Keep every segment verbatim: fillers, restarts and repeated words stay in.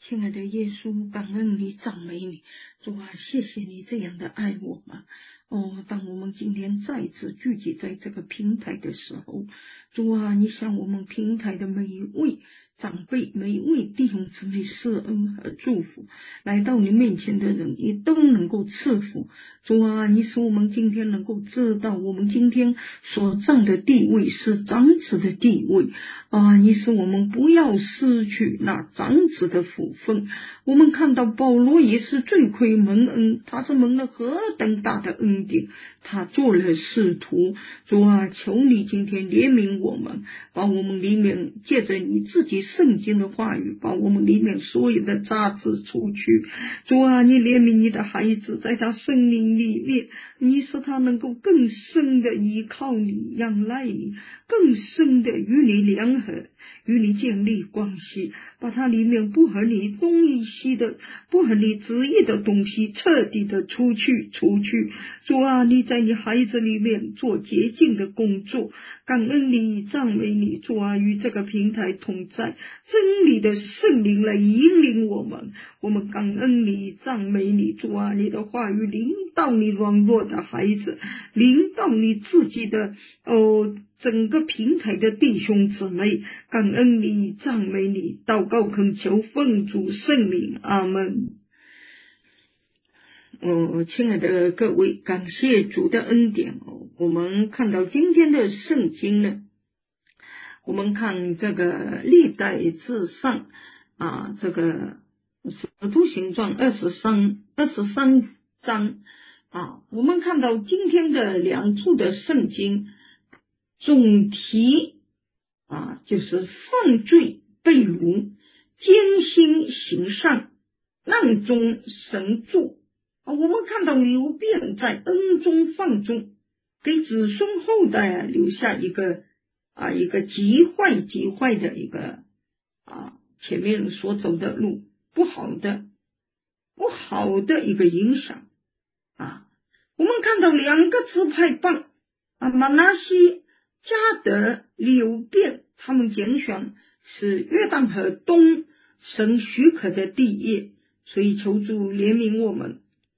亲爱的耶稣，感恩你，赞美你，主啊，谢谢你这样的爱我们。哦，当我们今天再次聚集在这个平台的时候，主啊，你向我们平台的每一位长辈、每一位弟兄姊妹施恩和祝福，来到你面前的人也都能够赐福。主啊，你使我们今天能够知道，我们今天所占的地位是长子的地位啊！你使我们不要失去那长子的福分。我们看到保罗也是罪亏蒙恩，他是蒙了何等大的恩典，他做了使徒。主啊，求你今天怜悯我们，把我们里面借着你自己圣经的话语，把我们里面所有的杂质除去。主啊，你怜悯你的孩子，在他生命里面，你使他能够更深的依靠你，仰赖你，更深的与你联合，与你建立关系，把它里面不合你东一西的、不合你旨意的东西彻底的出去出去。主啊，你在你孩子里面做洁净的工作，感恩你，赞美你。主啊，与这个平台同在，真理的圣灵来引领我们，我们感恩你，赞美你。主啊，你的话语领导你软弱的孩子，领导你自己的哦整个平台的弟兄姊妹，感恩你，赞美你，祷告恳求奉主圣名，阿门。哦，亲爱的各位，感谢主的恩典哦。我们看到今天的圣经呢，我们看这个历代志上啊，这个使徒行传二十三二十三章啊，我们看到今天的两处的圣经总题啊，就是犯罪被掳，艰辛行善，难中神助啊。我们看到流便在恩中放纵，给子孙后代啊留下一个啊一个极坏极坏的一个啊前面所走的路不好的不好的一个影响啊。我们看到两个支派帮啊，马拿西、迦得、流便，他们拣选是约旦河东神许可的地业，所以求主怜悯我们，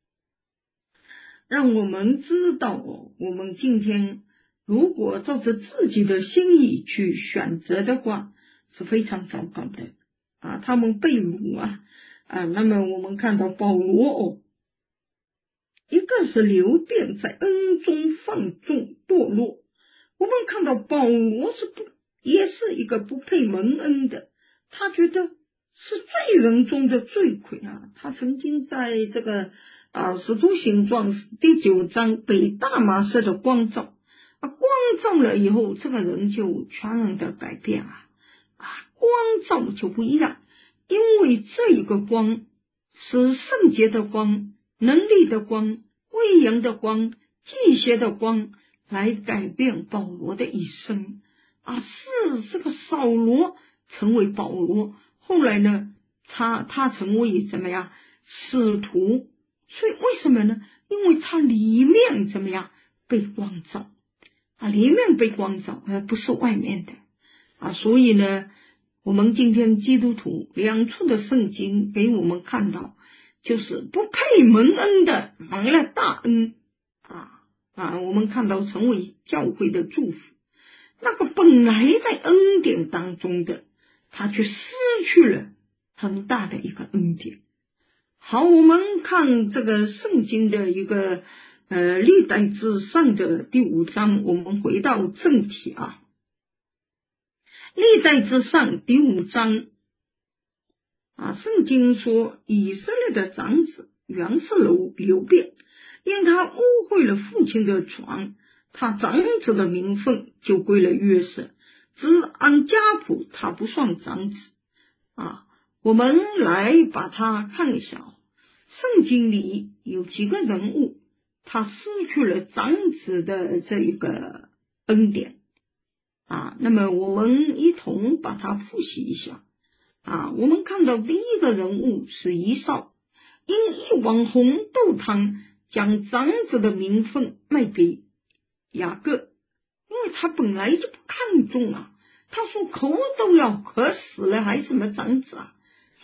让我们知道哦，我们今天如果照着自己的心意去选择的话，是非常糟糕的啊！他们被掳啊啊！那么我们看到保罗哦，一个是流便在恩中放纵堕落，我们看到保罗是不也是一个不配蒙恩的，他觉得是罪人中的罪魁啊！他曾经在这个啊使徒行传第九章被大马色的光照啊，光照了以后，这个人就全然的改变啊啊，光照就不一样，因为这一个光是圣洁的光、能力的光、威严的光、祭邪的光，来改变保罗的一生啊。是这个扫罗成为保罗，后来呢，他他成为怎么样使徒？所以为什么呢？因为他里面怎么样被光照啊，里面被光照，而不是外面的啊。所以呢，我们今天基督徒两处的圣经给我们看到，就是不配蒙恩的蒙了大恩啊啊！我们看到成为教会的祝福，那个本来在恩典当中的，他却失去了很大的一个恩典。好，我们看这个圣经的一个呃历代志上的第五章，我们回到正题啊。历代志上第五章啊，圣经说以色列的长子原是流流便，因他污秽了父亲的床，他长子的名分就归了约瑟，只按家谱他不算长子啊。我们来把它看一下，圣经里有几个人物，他失去了长子的这一个恩典啊。那么我们一同把它复习一下啊。我们看到第一个人物是以扫，因一碗红豆汤将长子的名分卖给雅各，因为他本来就不看重啊，他说口都要渴死了，还什么长子啊？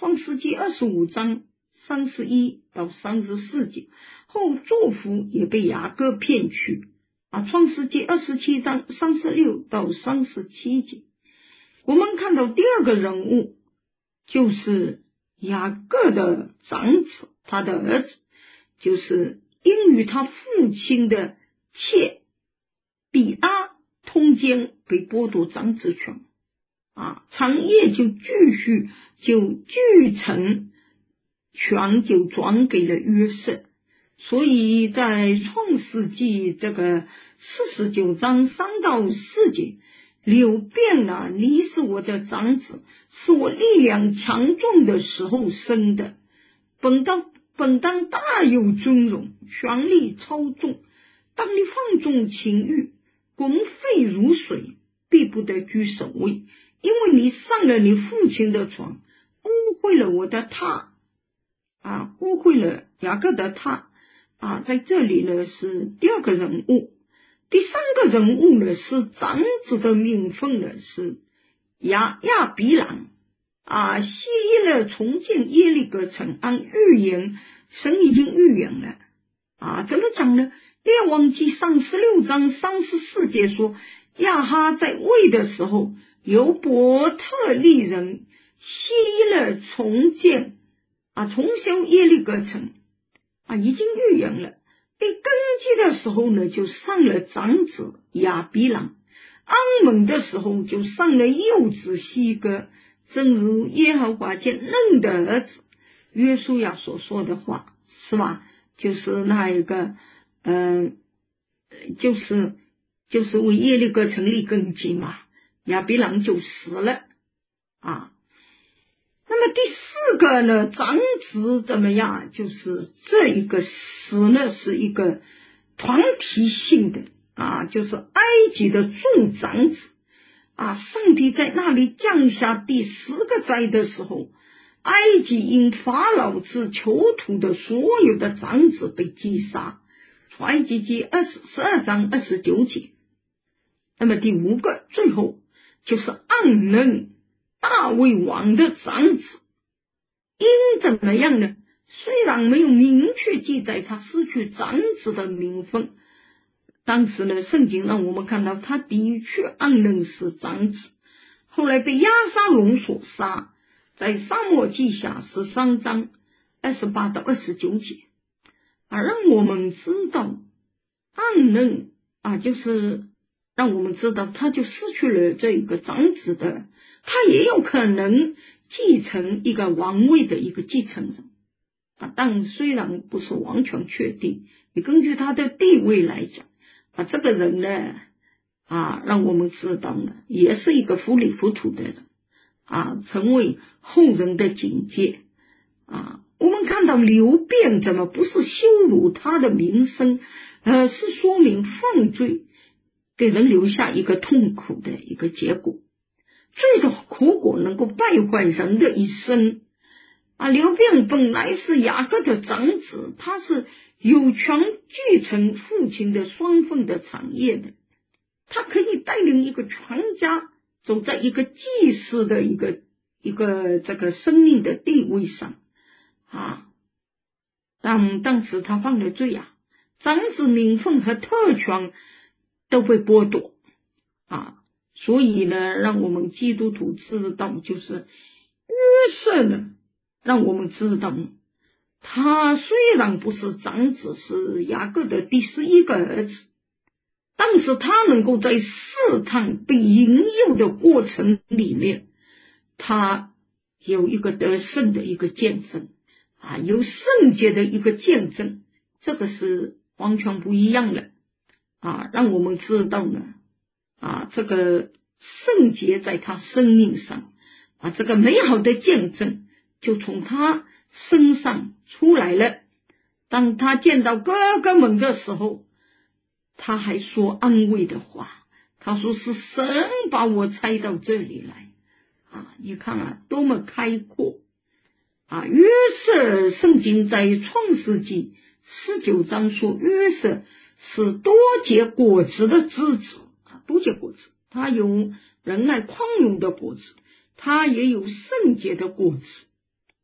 创世纪二十五章三十一到三十四节，后祝福也被雅各骗去啊。创世纪二十七章三十六到三十七节，我们看到第二个人物就是雅各的长子，他的儿子，就是因与他父亲的妾比拉通奸，被剥夺长子权啊，产业就继续就继承权就转给了约瑟。所以在创世纪这个四十九章三到四节，流便啊，你是我的长子，是我力量强壮的时候生的，本当本当大有尊荣，权力超纵。当你放纵情欲，滚沸如水，必不得居首位，因为你上了你父亲的床，污秽了我的榻啊，污秽了雅各的榻啊。在这里呢是第二个人物。第三个人物呢是长子的名分呢是亚亚比朗啊，希伊勒重建耶利哥城，按预言神已经预言了啊。怎么讲呢？列王记上十六章三十四节说，亚哈在位的时候，由伯特利人希伊勒重建啊，重修耶利哥城啊，已经预言了。被登基的时候呢，就上了长子亚比朗；安稳的时候就上了幼子希哥，正如耶和华见嫩的儿子约书亚所说的话，是吧？就是那一个，嗯、呃，就是就是为耶利哥城立根基嘛，亚比朗就死了啊。那么第四个呢，长子怎么样？就是这一个死呢是一个团体性的啊，就是埃及的众长子啊。上帝在那里降下第十个灾的时候，埃及因法老之囚徒的所有的长子被击杀。出埃及记二十十二章二十九节。那么第五个，最后就是暗嫩大卫王的长子，因怎么样呢？虽然没有明确记载他失去长子的名分，当时呢，圣经让我们看到他的确暗嫩是长子，后来被押沙龙所杀，在撒母耳记下十三章二十八到二十九节啊，让我们知道暗嫩啊，就是让我们知道他就失去了这个长子的，他也有可能继承一个王位的一个继承人啊，但虽然不是完全确定，你根据他的地位来讲啊，这个人呢啊，让我们知道呢，也是一个糊里糊涂的人啊，成为后人的警戒啊。我们看到流便怎么不是羞辱他的名声，而是说明犯罪给人留下一个痛苦的一个结果，罪的苦果能够败坏人的一生啊。流便本来是雅各的长子，他是有权继承父亲的双份的产业的，他可以带领一个全家走在一个祭司的一个一个这个生命的地位上啊。但当时他犯了罪啊，长子名分和特权都被剥夺啊。所以呢，让我们基督徒知道，就是约瑟呢，让我们知道他虽然不是长子，是雅各的第十一个儿子，但是他能够在试探被引诱的过程里面，他有一个得胜的一个见证啊，有圣洁的一个见证，这个是完全不一样的啊，让我们知道呢啊，这个圣洁在他生命上啊，这个美好的见证就从他身上出来了。当他见到哥哥们的时候，他还说安慰的话，他说是神把我差到这里来啊。你看啊，多么开阔啊！约瑟，圣经在创世纪十九章说约瑟是多结果子的枝子啊，多结果子，他有仁爱宽容的果子，他也有圣洁的果子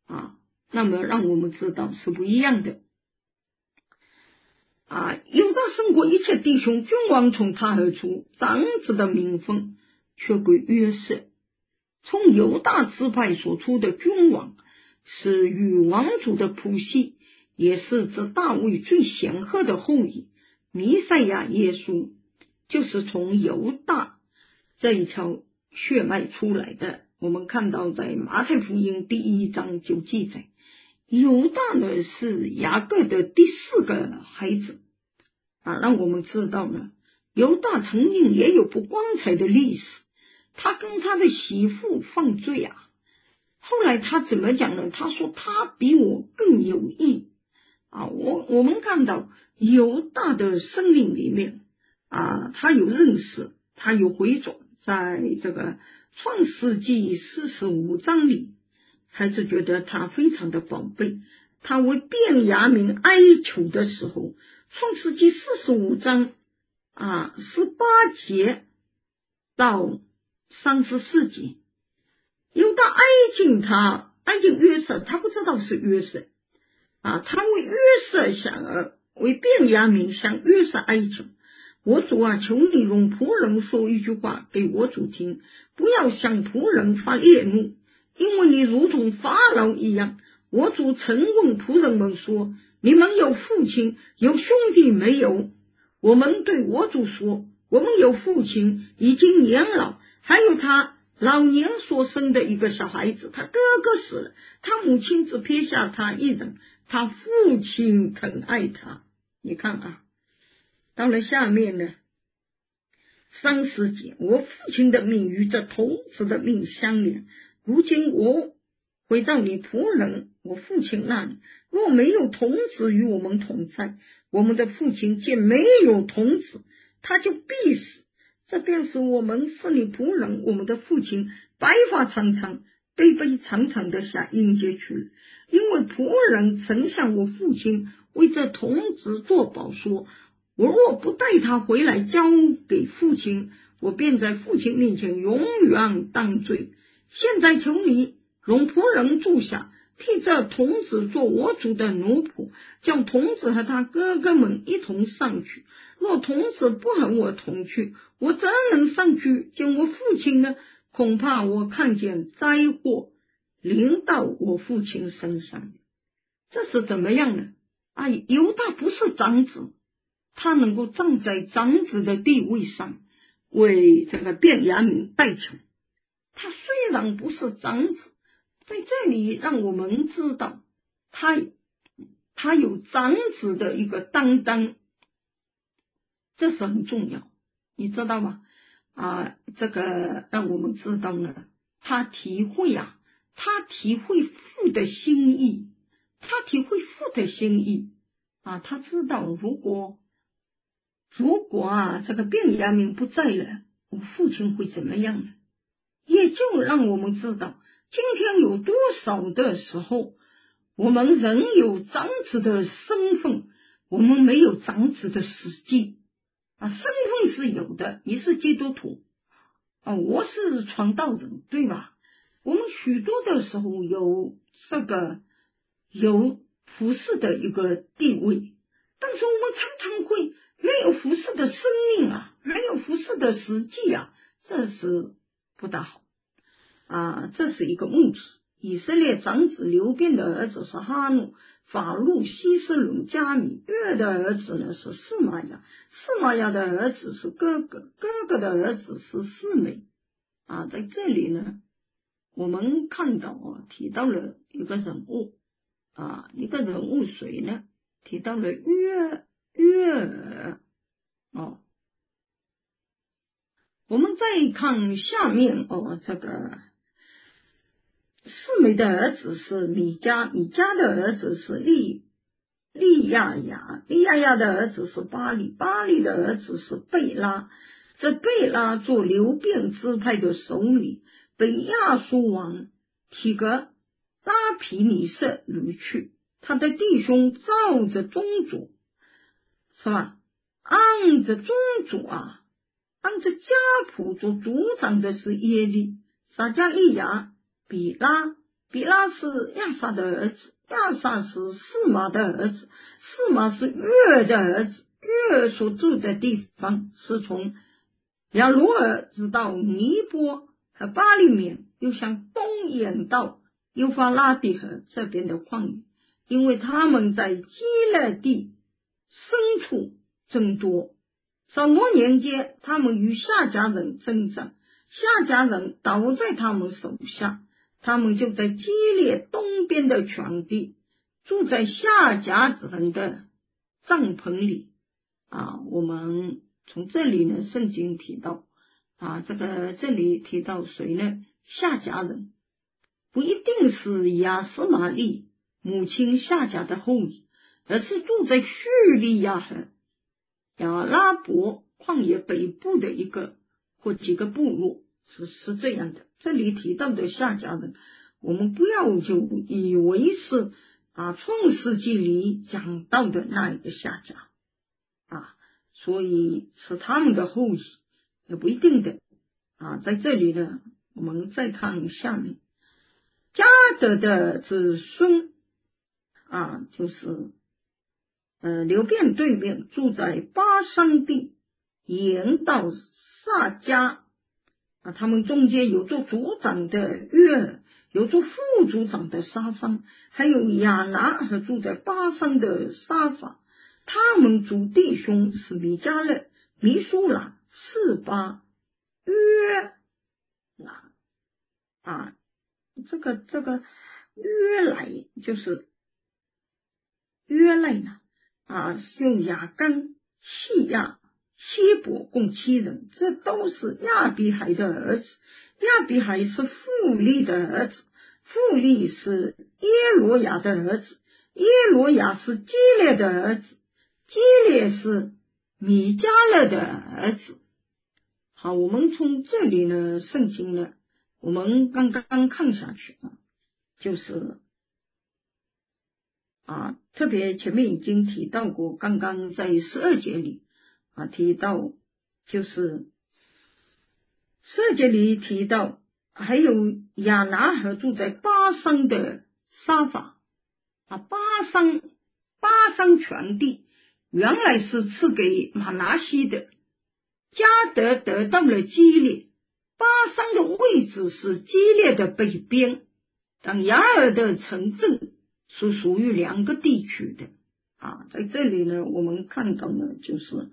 啊，那么让我们知道是不一样的。啊，犹大胜过一切弟兄，君王从他而出，长子的名分却归约瑟。从犹大支派所出的君王，是与王族的谱系，也是指大卫最显赫的后裔。弥赛亚耶稣就是从犹大这一条血脉出来的。我们看到在马太福音第一章就记载，犹大呢是雅各的第四个孩子啊，让我们知道呢，犹大曾经也有不光彩的历史。他跟他的媳妇犯罪啊，后来他怎么讲呢？他说他比我更有义啊。我我们看到犹大的生命里面啊，他有认识，他有回转。在这个创世纪四十五章里，还是觉得他非常的宝贝。他为便雅悯哀求的时候，创世纪四十五章啊十八节到三十四节，犹大挨近他，挨近约瑟，他不知道是约瑟啊，他为约瑟想呃，为便雅悯向约瑟哀求。我主啊，求你容仆人说一句话给我主听，不要向仆人发烈怒，因为你如同法老一样。我主曾问仆人们说，你们有父亲有兄弟没有？我们对我主说，我们有父亲，已经年老，还有他老年所生的一个小孩子，他哥哥死了，他母亲只撇下他一人，他父亲疼爱他。你看啊，到了下面呢，三十节，我父亲的命与这童子的命相连，如今我回到你仆人我父亲那里，若没有童子与我们同在，我们的父亲见没有童子，他就必死。这便是我们是你仆人，我们的父亲白发苍苍，悲悲长长的下阴间去了。因为仆人曾向我父亲为这童子作保说，我若不带他回来交给父亲，我便在父亲面前永远当罪。现在求你容仆人住下，替这童子做我主的奴仆，叫童子和他哥哥们一同上去。若童子不和我同去，我怎能上去见我父亲呢？恐怕我看见灾祸临到我父亲身上。这是怎么样呢？啊，犹大不是长子，他能够站在长子的地位上，为这个便雅悯代求。他虽然不是长子，在这里让我们知道他他有长子的一个担当，这是很重要，你知道吗？啊，这个让我们知道呢，他体会啊，他体会父的心意，他体会父的心意啊，他知道如果如果啊这个便雅悯不在了，我父亲会怎么样呢？也就让我们知道，今天有多少的时候，我们仍有长子的身份，我们没有长子的实际啊，身份是有的，你是基督徒啊，我是传道人，对吧？我们许多的时候有这个有服侍的一个地位，但是我们常常会没有服侍的生命啊，没有服侍的实际啊，这是不大好啊，这是一个问题。以色列长子流便的儿子是哈努，法路、希斯伦、加米，约的儿子呢是示玛亚，示玛亚的儿子是哥哥，哥哥的儿子是示每啊。在这里呢，我们看到啊，提到了一个人物啊，一个人物谁呢？提到了约约尔哦。我们再看下面哦，这个示每的儿子是米迦，米迦的儿子是利利亚雅，利亚雅的儿子是巴利，巴利的儿子是贝拉。这贝拉做流便支派的首领，被亚述王提格拉皮尼色掳去，他的弟兄照着宗族，是吧？按着宗族啊，按着家谱做族长的是耶利、撒迦利亚、比拉、 比拉是亚萨的儿子，亚萨是示玛的儿子，示玛是约尔的儿子，约尔所住的地方是从亚罗尔直到尼波和巴利免，又向东延到幼发拉底河这边的旷野，因为他们在基勒地牲畜增多。扫罗年间，他们与夏甲人征战，夏甲人倒在他们手下，他们就在基列东边的全地住在夏甲人的帐篷里。啊，我们从这里呢，圣经提到啊，这个这里提到谁呢？夏甲人不一定是亚斯玛利母亲夏甲的后裔，而是住在叙利亚和亚拉伯旷野北部的一个或几个部落，是是这样的。这里提到的夏甲人，我们不要就以为是啊创世纪里讲到的那一个夏甲啊，所以是他们的后裔也不一定的啊。在这里呢，我们再看下面，迦得的子孙啊，就是呃，流便对面住在巴山地，沿到撒迦啊，他们中间有做族长的约尔，有做副族长的沙方，还有亚拿和住在巴山的沙法。他们族弟兄是米迦勒、米苏拉、示巴、约拿啊，这个这个约来就是约来呢。啊，用亚干、细亚、希伯共七人，这都是亚比海的儿子。亚比海是富利的儿子，富利是耶罗亚的儿子，耶罗亚是基列的儿子，基列是米迦勒的儿子。好，我们从这里呢，圣经呢，我们刚刚看下去啊，就是啊，特别前面已经提到过，刚刚在十二节里啊提到，就是十二节里提到，还有亚拿和住在巴山的沙法啊，巴山巴山全地原来是赐给马拿西的，迦得得到了基列，巴山的位置是基列的北边，但亚尔的城镇是属于两个地区的啊，在这里呢，我们看到呢，就是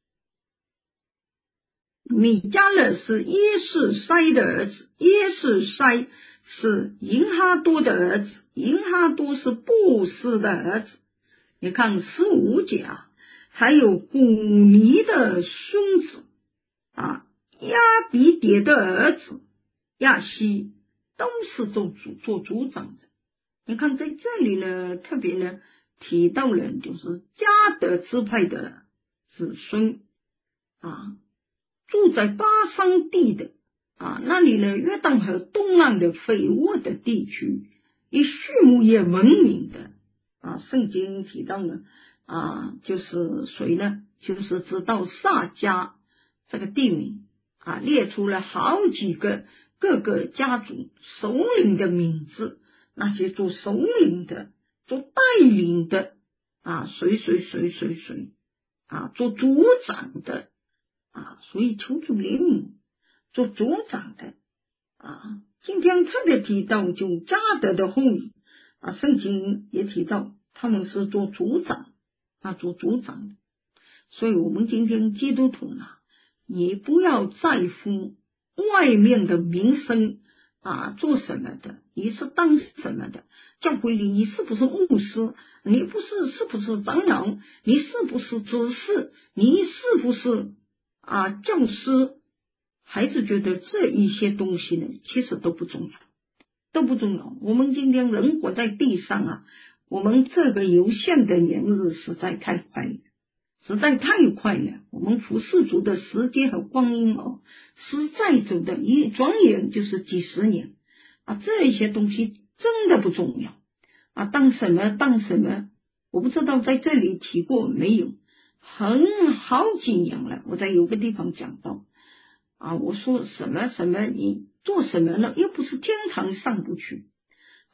米迦勒是耶士塞的儿子，耶士塞是银哈多的儿子，银哈多是布斯的儿子。你看十五节啊，还有古尼的孙子啊，亚比迭的儿子亚西都是做主做族长的。你看在这里呢，特别呢提到了就是迦得支派的子孙啊，住在巴山地的啊，那里呢约旦河东岸的肥沃的地区，以畜牧业闻名的啊。圣经提到呢啊，就是谁呢？就是知道撒迦这个地名啊，列出了好几个各个家族首领的名字。那些做首领的、做带领的啊，谁谁谁谁谁啊，做族长的啊，所以求主怜悯做族长的啊。今天特别提到就迦得的后裔啊，圣经也提到他们是做族长啊，做族长的。所以我们今天基督徒啊，你不要在乎外面的名声啊，做什么的，你是当什么的，教会里你是不是牧师，你不是是不是长老，你是不是执事，你是不是啊教师，孩子觉得这一些东西呢其实都不重要，都不重要。我们今天人活在地上啊，我们这个有限的年日实在太快了，实在太快了，我们服侍主的时间和光阴哦，实在走的一转眼就是几十年啊，这些东西真的不重要啊。当什么当什么，我不知道在这里提过没有，很好几年了，我在有个地方讲到啊，我说什么什么，你做什么呢？又不是天堂上不去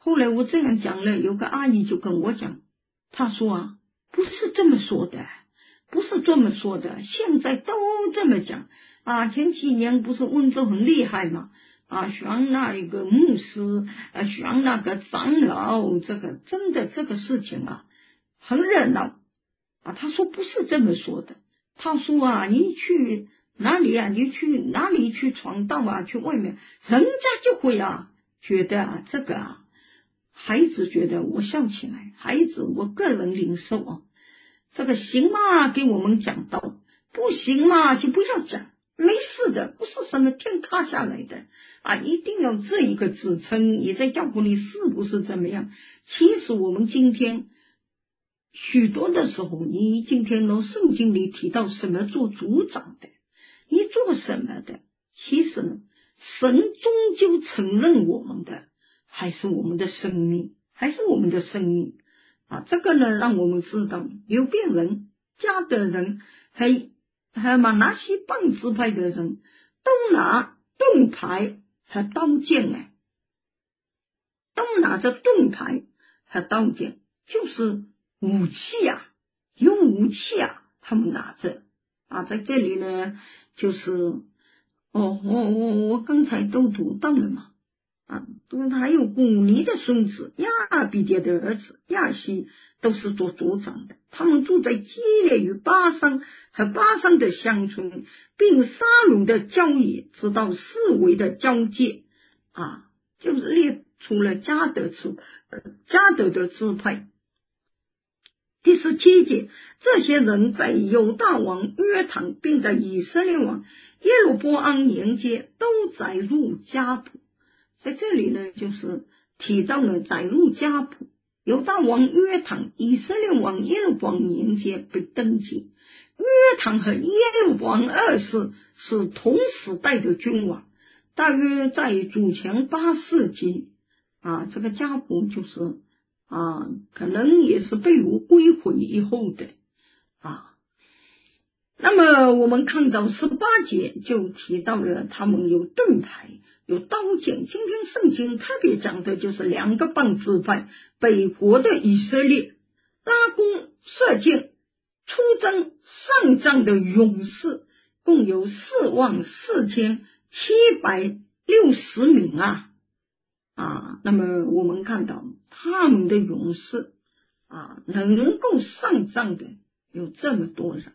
后来我这样讲了，有个阿姨就跟我讲，她说啊，不是这么说的，不是这么说的，现在都这么讲啊。前几年不是温州很厉害嘛，啊，选那一个牧师，啊，选那个长老，这个真的这个事情啊，很热闹啊。他说不是这么说的，他说啊，你去哪里啊？你去哪里去闯荡啊？去外面，人家就会啊，觉得啊，这个啊，孩子觉得我笑起来，孩子我个人领受啊，这个行嘛，给我们讲道，不行嘛，就不要讲。没事的，不是什么天塌下来的啊！一定要这一个支撑。你在教会里是不是怎么样？其实我们今天许多的时候，你今天呢，圣经里提到什么做组长的，你做什么的？其实呢，神终究承认我们的还是我们的生命，还是我们的生命啊！这个呢，让我们知道流便人、加德人还。还有马拿西棒支派的人都拿盾牌和刀剑哎，都拿着盾牌和刀剑，就是武器啊，有武器啊，他们拿着啊，在这里呢，就是哦，我我我刚才都读到了嘛。啊，还有古尼的孙子亚比迭的儿子亚西都是做族长的，他们住在基列与巴桑和巴桑的乡村，并沙鲁的郊野，直到四围的交界啊，就是列出了加德支呃加德的支派。第十七节，这些人在犹大王约坦并在以色列王耶罗波安年间都载入家谱。在这里呢，就是提到了载入家谱，犹大王约坦、以色列王耶罗波安年间被登记。约坦和耶罗波安二世是同时代的君王，大约在主前八世纪啊，这个家谱就是啊，可能也是被掳归回以后的啊。那么我们看到十八节就提到了他们有盾牌。有刀剑，今天圣经特别讲的就是两个棒支派，北国的以色列拉弓射箭出征上战的勇士，共有四万四千七百六十名啊啊！那么我们看到他们的勇士啊，能够上战的有这么多人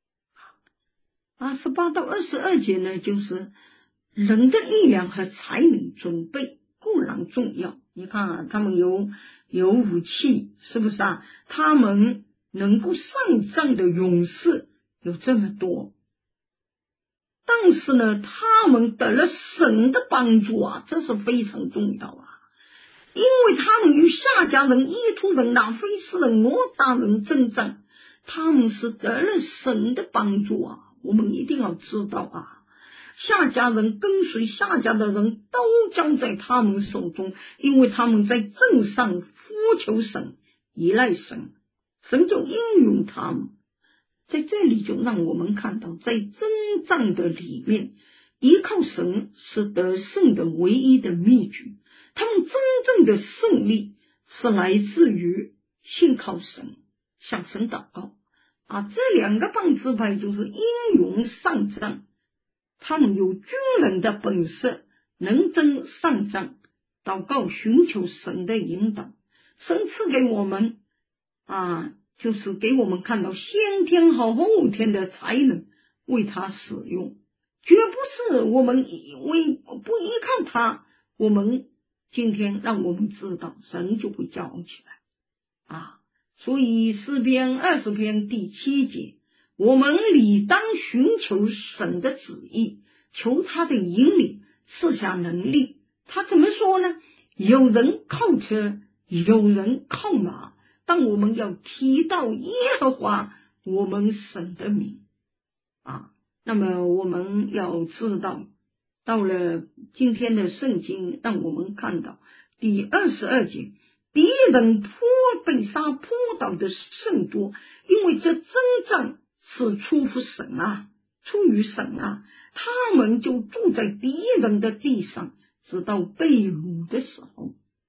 啊。十八到二十二节呢，就是人的力量和才能准备固然重要，你看啊，他们有有武器，是不是啊？他们能够上战的勇士有这么多，但是呢，他们得了神的帮助啊，这是非常重要啊！因为他们与夏家人、伊图人、拿菲斯人、罗达人征战，他们是得了神的帮助啊！我们一定要知道啊。夏家人跟随夏家的人都将在他们手中，因为他们在阵上呼求神，依赖神，神就应用他们。在这里就让我们看到，在征战的里面，依靠神是得胜的唯一的秘诀。他们真正的胜利是来自于信靠神，向神祷告啊。这两个棒支派就是英勇上战，他们有军人的本色，能征善战，祷告寻求神的引导。神赐给我们啊，就是给我们看到先天和后天的才能，为他使用，绝不是我们为不依靠他，我们今天让我们知道神就会骄傲起来啊。所以诗篇二十篇第七节，我们理当寻求神的旨意，求他的引领，赐下能力。他怎么说呢？有人靠车，有人靠马，但我们要提到耶和华我们神的名啊。那么我们要知道，到了今天的圣经让我们看到第二十二节，敌人扑被杀扑倒的甚多，因为这征战是出乎神啊，出于神啊，他们就住在敌人的地上，直到被掳的时候。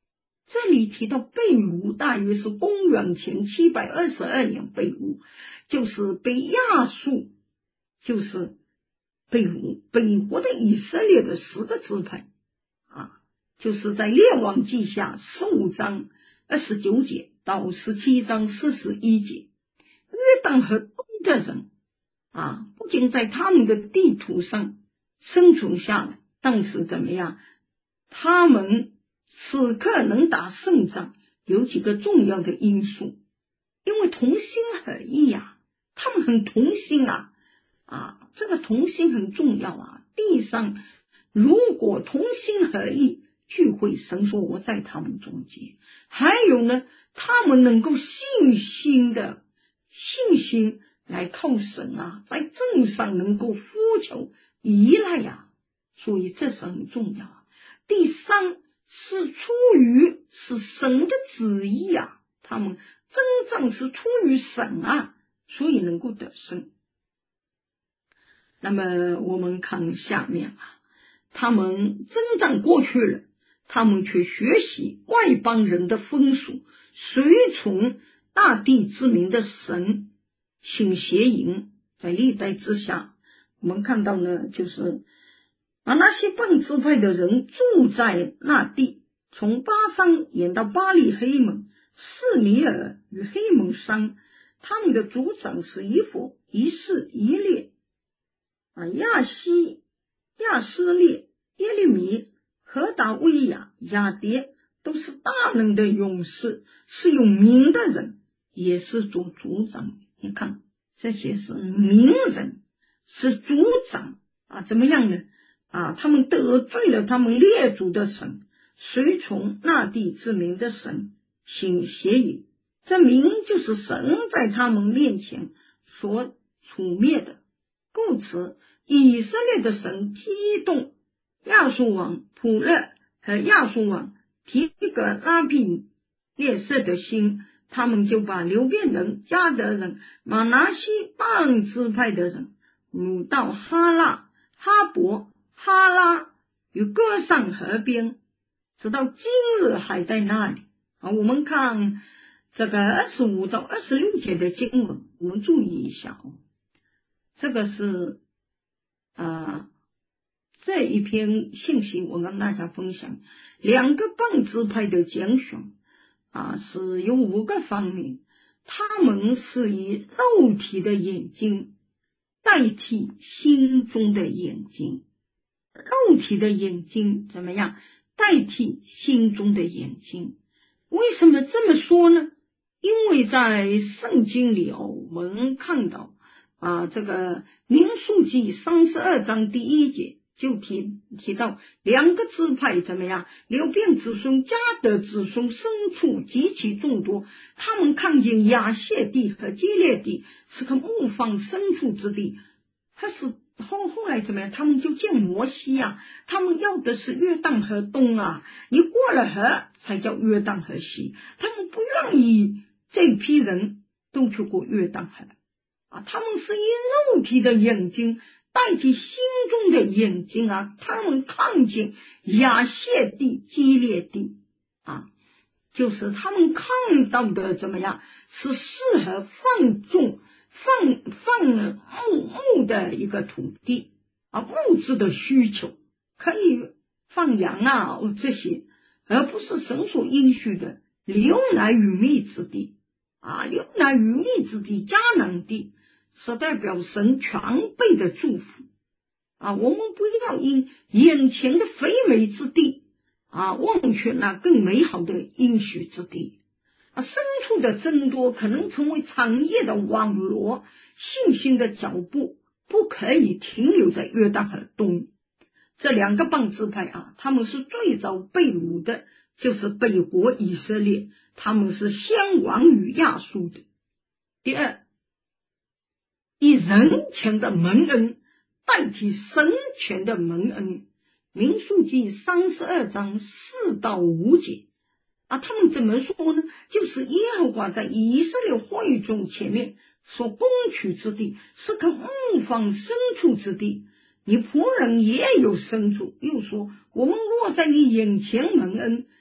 这里提到被掳，大约是公元前七百二十二年被掳，就是被亚述，就是被掳北国的以色列的十个支派啊，就是在列王记下十五章二十九节到十七章四十一节。约旦河东的人啊，不仅在他们的地图上生存下来，但是怎么样，他们此刻能打胜仗有几个重要的因素，因为同心合意啊，他们很同心啊啊，这个同心很重要啊。地上如果同心合意聚会，神说我在他们中间。还有呢，他们能够信心的信心来靠神啊，在正上能够呼求依赖呀、啊，所以这是很重要啊。第三是出于是神的旨意啊，他们真正是出于神啊，所以能够得胜。那么我们看下面啊，他们征战过去了，他们却学习外邦人的风俗，随从大地之名的神行邪淫。在历代之下，我们看到呢，就是啊，那些半支派的人住在那地，从巴山沿到巴利黑门、士尼尔与黑门山，他们的族长是以弗、以士、以列啊、亚西、亚斯列、耶利米、何达维亚、亚迭，都是大能的勇士，是有名的人，也是做族长。你看，这些是名人，是族长啊，怎么样呢？啊，他们得罪了他们列祖的神，随从那地之名的神行邪淫，这名就是神在他们面前所除灭的。故此，以色列的神激动亚述王普勒和亚述王提格拉比列色的心，他们就把流便人、迦得人、马拿西半支派的人掳到哈拉、哈伯、哈拉与歌上河边，直到今日还在那里。好，我们看这个二十五到二十六节的经文，我们注意一下哦。这个是啊，这一篇信息我跟大家分享两个半支派的拣选啊，是有五个方面，他们是以肉体的眼睛代替心中的眼睛，肉体的眼睛怎么样代替心中的眼睛？为什么这么说呢？因为在圣经里哦，我们看到啊，这个民数记三十二章第一节就提提到两个支派怎么样，流便子孙、迦得子孙牲畜极其众多，他们看见亚谢地和基列地是个牧放牲畜之地，还是后后来怎么样？他们就见摩西啊，他们要的是约旦河东啊，你过了河才叫约旦河西，他们不愿意这批人都去过约旦河啊，他们是以肉体的眼睛代替心中的眼睛啊，他们看见亚谢地、基列地啊，就是他们看到的怎么样，是适合放种放放牧牧的一个土地啊，物质的需求可以放羊啊这些，而不是神所应许的流奶与蜜之地啊，流奶与蜜之地迦南地是代表神全备的祝福啊，我们不要因眼前的肥美之地啊忘却那更美好的应许之地啊，牲畜的增多可能成为产业的网罗，信心的脚步不可以停留在约旦河东。这两个半支派啊，他们是最早被掳的，就是北国以色列，他们是先亡于亚述的。第二，以人前的蒙恩代替神权的蒙恩，民数记三十二章四到五节啊，他们怎么说呢？就是耶和华在以色列会众前面所攻取之地，是个牧放牲畜之地，你仆人也有牲畜。又说，我们若在你眼前蒙恩，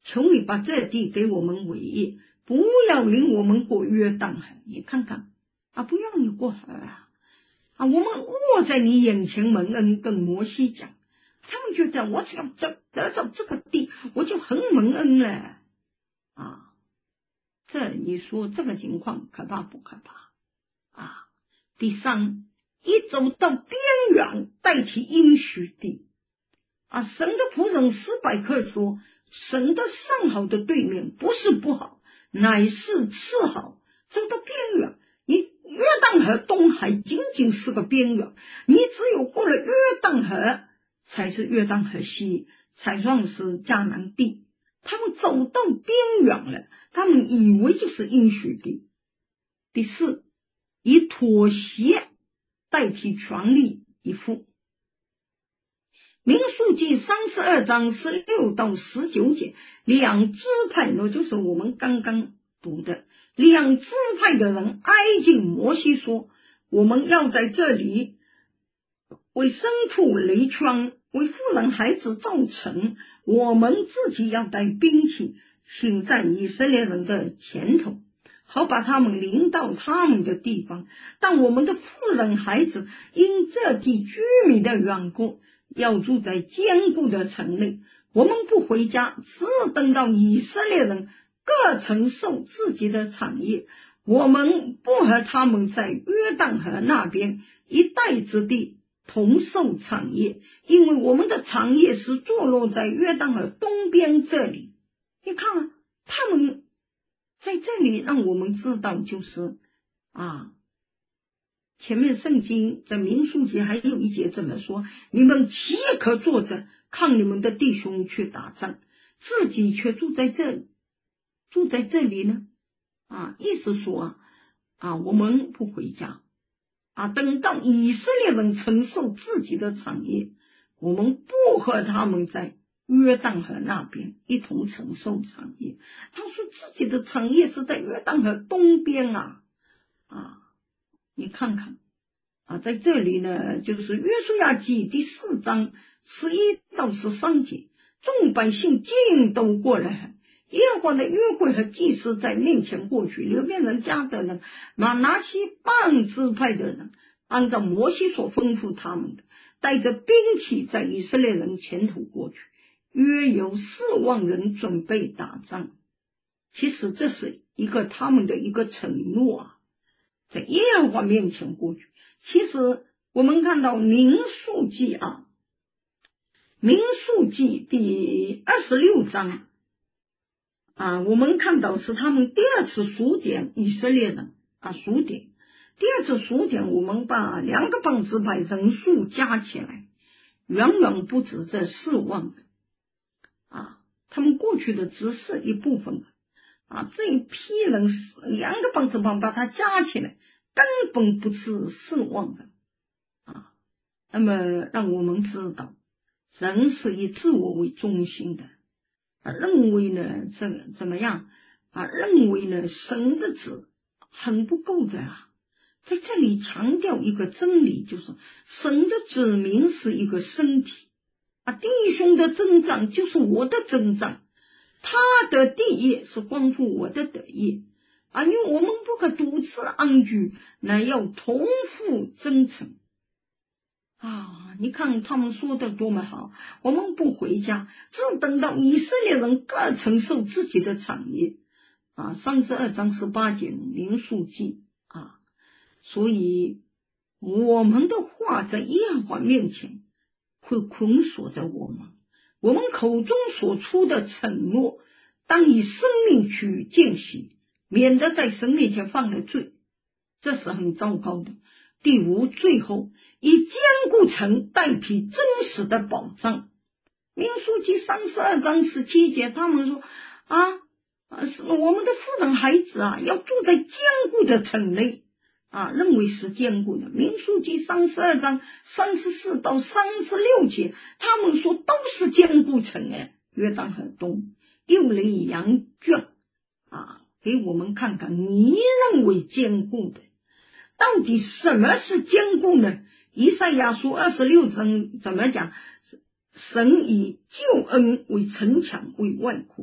求你把这地给我们为业，不要领我们过约旦河。你看看啊，不要你过河啊！啊，我们卧在你眼前蒙恩，跟摩西讲，他们觉得我只要得得到这个地，我就很蒙恩了啊！这你说这个情况可怕不可怕啊？第三，一走到边缘代替应许地啊！神的仆人斯百克说，神的上好的对面不是不好，乃是次好。走到边缘，你约旦河东海仅仅是个边缘，你只有过了约旦河，才是约旦河西，才算是迦南地。他们走到边缘了，他们以为就是应许地。第四，以妥协代替权力以赴。民数记三十二章十六到十九节，两支派，那就是我们刚刚读的，两支派的人挨近摩西说，我们要在这里为牲畜垒圈，为妇人孩子造城，我们自己要带兵器，行在以色列人的前头，好把他们领到他们的地方。但我们的妇人孩子因这地居民的缘故，要住在坚固的城内，我们不回家，只等到以色列人各承受自己的产业，我们不和他们在约旦河那边一带之地同受产业，因为我们的产业是坐落在约旦河东边这里。你看啊，他们在这里让我们知道，就是啊，前面圣经在民数记还有一节这么说，你们岂也可坐着看你们的弟兄去打仗，自己却住在这里住在这里呢？啊，意思说啊，啊我们不回家啊，等到以色列人承受自己的产业，我们不和他们在约旦河那边一同承受产业。他说自己的产业是在约旦河东边啊啊，你看看啊，在这里呢，就是约书亚记第四章十一到十三节，众百姓尽都过来，耶和华的约柜和祭司在面前过去，流便人家的人，马拿西半支派的人，按照摩西所吩咐他们的，带着兵器在以色列人前头过去，约有四万人准备打仗。其实这是一个他们的一个承诺啊，在耶和华面前过去。其实我们看到民数记啊，民数记第二十六章啊，我们看到是他们第二次数点以色列人啊，数点第二次数点，我们把两个邦支派人数加起来，远远不止这四万人啊，他们过去的只是一部分啊，这一批人两个邦支派把它加起来，根本不是四万人啊。那么让我们知道，人是以自我为中心的。啊、认为呢怎怎么样啊？认为呢神的子很不够的啊！在这里强调一个真理，就是神的子民是一个身体啊，弟兄的增长就是我的增长，他的地业是关乎我的德业啊！因为我们不可独自安居，乃要同负真诚啊！你看他们说的多么好，我们不回家，只等到以色列人各承受自己的产业啊。三十二章十八节民数记啊，所以我们的话在耶和华面前会捆锁着我们，我们口中所出的承诺当以生命去践行，免得在神面前犯了罪，这是很糟糕的。第五，最后以坚固城代替真实的保障。民数记三十二章十七节，他们说啊，是我们的妇人孩子啊，要住在坚固的城内啊，认为是坚固的。民数记三十二章三十四到三十六节，他们说都是坚固城哎，约旦河东又雷羊圈啊，给我们看看你认为坚固的到底什么是坚固呢？以赛亚书二十六章怎么讲？神以救恩为城墙为外扩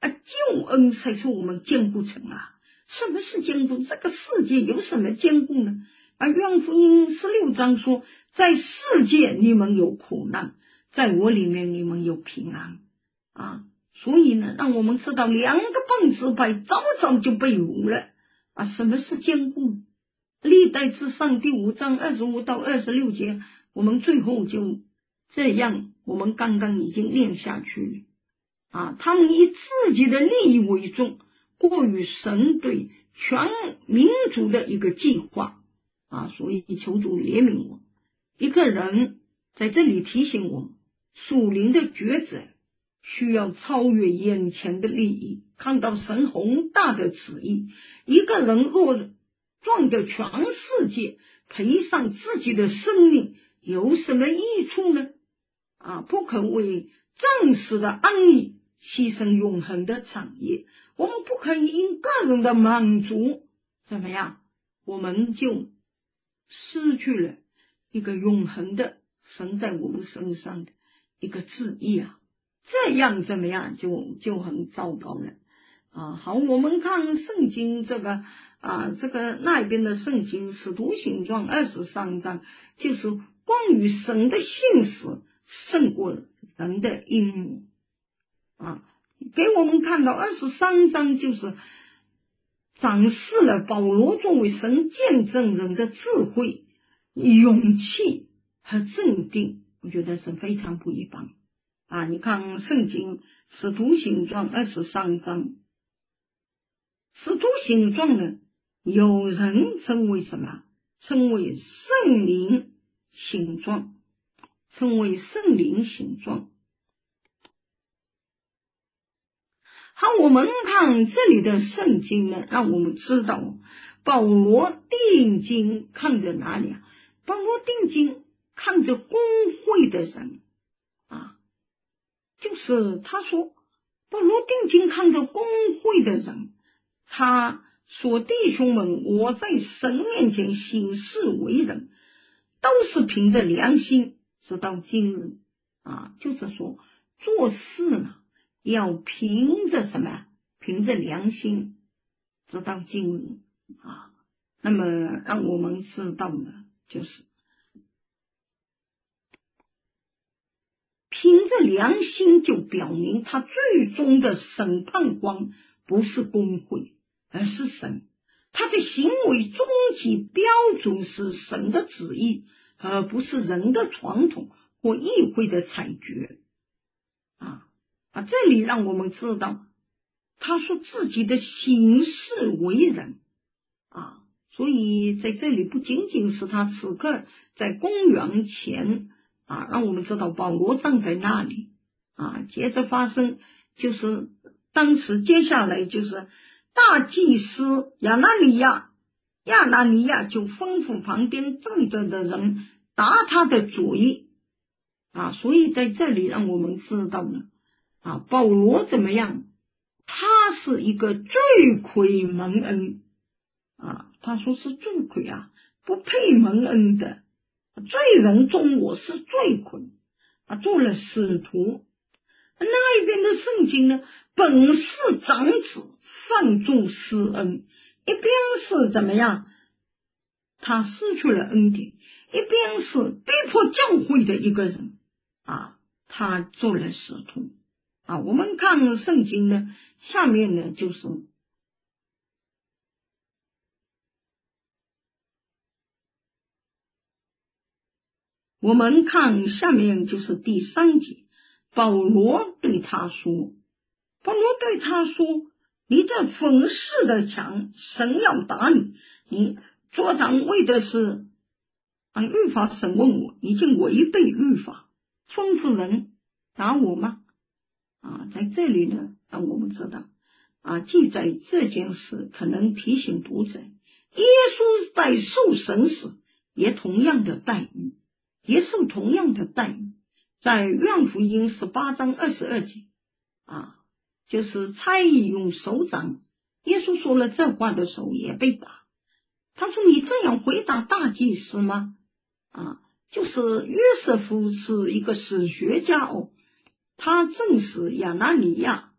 啊，救恩才是我们坚固层啊。什么是坚固？这个世界有什么坚固呢？啊，约翰福音十六章说，在世界你们有苦难，在我里面你们有平安啊。所以呢，让我们知道两个棒子牌早早就被掳了啊。什么是坚固？历代志上第五章二十五到二十六节，我们最后就这样，我们刚刚已经念下去了啊。他们以自己的利益为重，过于神对全民族的一个计划啊，所以求主怜悯我。一个人在这里提醒我们，属灵的抉择需要超越眼前的利益，看到神宏大的旨意。一个人若赚得全世界，赔上自己的生命，有什么益处呢？啊，不可为暂时的安逸牺牲永恒的产业。我们不可以因个人的满足怎么样，我们就失去了一个永恒的神在我们身上的一个旨意啊，这样怎么样就就很糟糕了啊。好，我们看圣经这个啊，这个那边的圣经使徒行传二十三章，就是关于神的信实胜过人的阴谋啊。给我们看到二十三章就是展示了保罗作为神见证人的智慧、勇气和镇定，我觉得是非常不一般啊。你看圣经使徒行传二十三章，使徒行传呢，有人称为什么？称为圣灵行传，称为圣灵行传。好，我们看这里的圣经呢，让我们知道保罗定睛看着哪里啊？保罗定睛看着公会的人啊，就是他说保罗定睛看着公会的人，他说弟兄们，我在神面前行事为人，都是凭着良心，直到今日啊，就是说做事呢要凭着什么？凭着良心，直到今日啊。那么让我们知道呢，就是凭着良心，就表明他最终的审判官不是公会，而是神。他的行为终极标准是神的旨意，而不是人的传统或议会的裁决啊。啊，这里让我们知道，他说自己的行事为人啊，所以在这里不仅仅是他此刻在公元前啊，让我们知道保罗站在那里啊，接着发生就是当时接下来就是大祭司亚拿尼亚，亚拿尼亚就吩咐旁边站着的人打他的嘴啊，所以在这里让我们知道呢。啊，保罗怎么样？他是一个罪魁蒙恩啊，他说是罪魁啊，不配蒙恩的罪人中我是罪魁啊，做了使徒。那一边的圣经呢，本是长子放纵施恩，一边是怎么样？他失去了恩典，一边是逼迫教会的一个人啊，他做了使徒。啊，我们看圣经呢，下面呢就是我们看下面就是第三节，保罗对他说，保罗对他说，你这讽刺的墙，神要打你，你作长为的是按律法审问我，已经违背律法，吩咐人打我吗？啊，在这里呢，让我们知道啊，记载这件事可能提醒读者，耶稣在受审时也同样的待遇，也受同样的待遇。在约翰福音十八章二十二节啊，就是差役用手掌，耶稣说了这话的时候也被打。他说你这样回答大祭司吗？啊，就是约瑟夫是一个史学家哦。他正是亚拿尼亚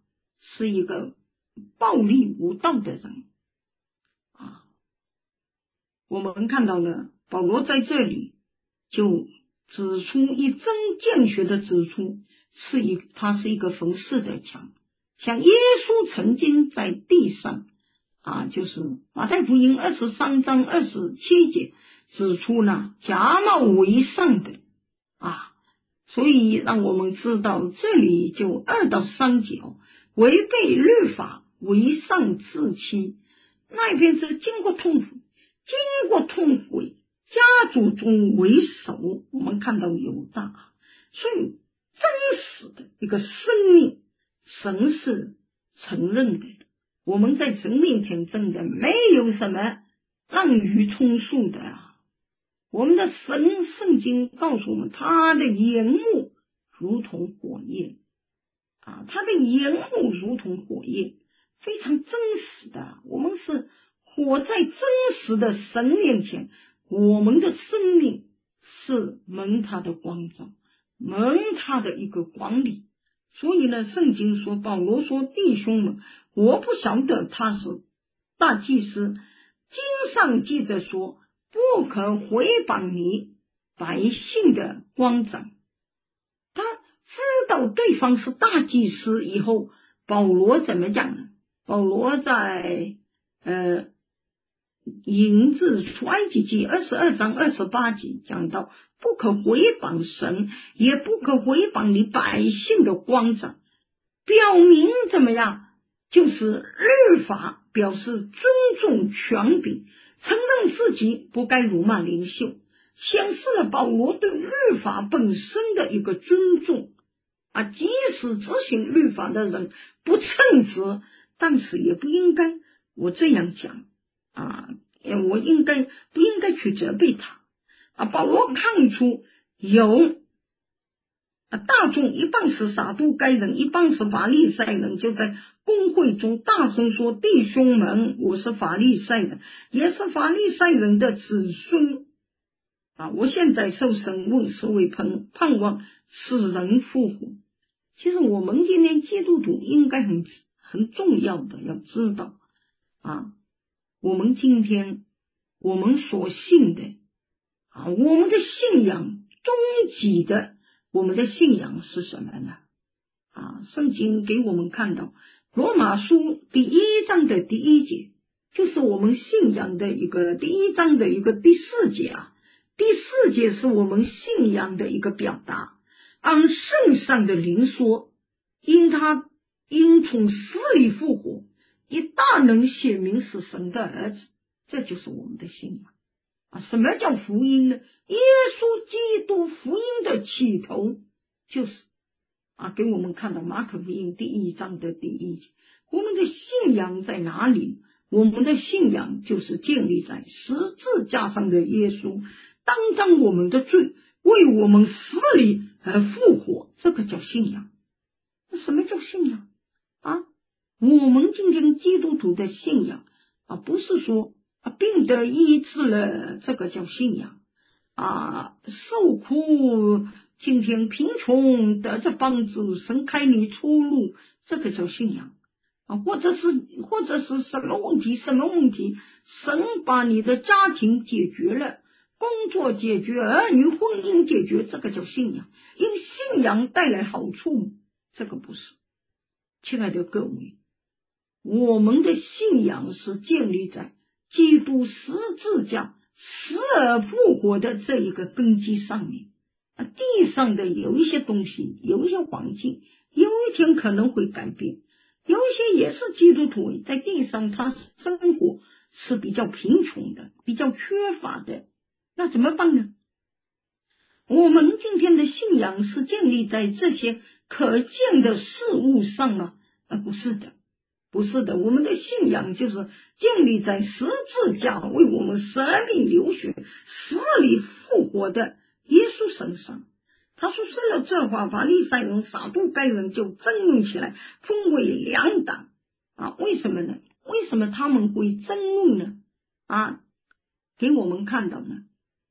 是一个暴力无道的人啊。我们看到了保罗在这里就指出，一针见血的指出，是一他是一个冯氏的墙，像耶稣曾经在地上啊，就是马太福音二十三章二十七节指出了假冒为善的啊，所以让我们知道这里就二到三节违背律法为善自欺，那边是经过痛苦，经过痛苦家族中为首，我们看到犹大，所以真实的一个生命神是承认的，我们在神面前真的没有什么滥竽充数的啊。我们的神圣经告诉我们，他的眼目如同火焰啊，他的眼目如同火焰，非常真实的。我们是活在真实的神面前，我们的生命是蒙他的光照，蒙他的一个管理。所以呢，圣经说，保罗说，弟兄们，我不晓得他是大祭司，经上记着说，不可毁谤你百姓的光长。他知道对方是大祭司以后，保罗怎么讲呢？保罗在呃引自出埃及记二十二章二十八节讲到，不可毁谤神，也不可毁谤你百姓的光长，表明怎么样？就是律法表示尊重权柄，承认自己不该辱骂领袖，显示了保罗对律法本身的一个尊重啊。即使执行律法的人不称职，但是也不应该，我这样讲啊，我应该不应该去责备他啊？保罗看出有啊大众一半是撒都该人，一半是法利赛人，就在公会中大声说，弟兄们，我是法利赛人，也是法利赛人的子孙啊！我现在受审问，是为盼盼望使人复活。其实我们今天基督徒应该很很重要的要知道啊，我们今天我们所信的啊，我们的信仰终极的，我们的信仰是什么呢？啊，圣经给我们看到罗马书第一章的第一节，就是我们信仰的一个第一章的一个第四节啊。第四节是我们信仰的一个表达，按圣上的灵说，因他因从死里复活，以大能显明是神的儿子，这就是我们的信仰啊。什么叫福音呢？耶稣基督福音的起头就是啊，给我们看到马可福音第一章的第一节，我们的信仰在哪里？我们的信仰就是建立在十字架上的耶稣担当我们的罪，为我们死里而复活，这个叫信仰。什么叫信仰啊？我们今天基督徒的信仰啊，不是说啊病得医治了，这个叫信仰啊，受苦今天贫穷得着帮助，神开你出路，这个叫信仰啊，或者是或者是什么问题什么问题，神把你的家庭解决了，工作解决，儿女婚姻解决，这个叫信仰，因信仰带来好处，这个不是。亲爱的各位，我们的信仰是建立在基督十字架死而复活的这一个根基上面。地上的有一些东西，有一些环境，有一天可能会改变，有一些也是基督徒在地上他生活是比较贫穷的，比较缺乏的，那怎么办呢？我们今天的信仰是建立在这些可见的事物上吗？啊，不是的，不是的，我们的信仰就是建立在十字架为我们舍命流血死里复活的耶稣身上。他说说了这话，法利赛人撒都该人就争论起来，分为两党啊。为什么呢？为什么他们会争论呢？啊，给我们看到呢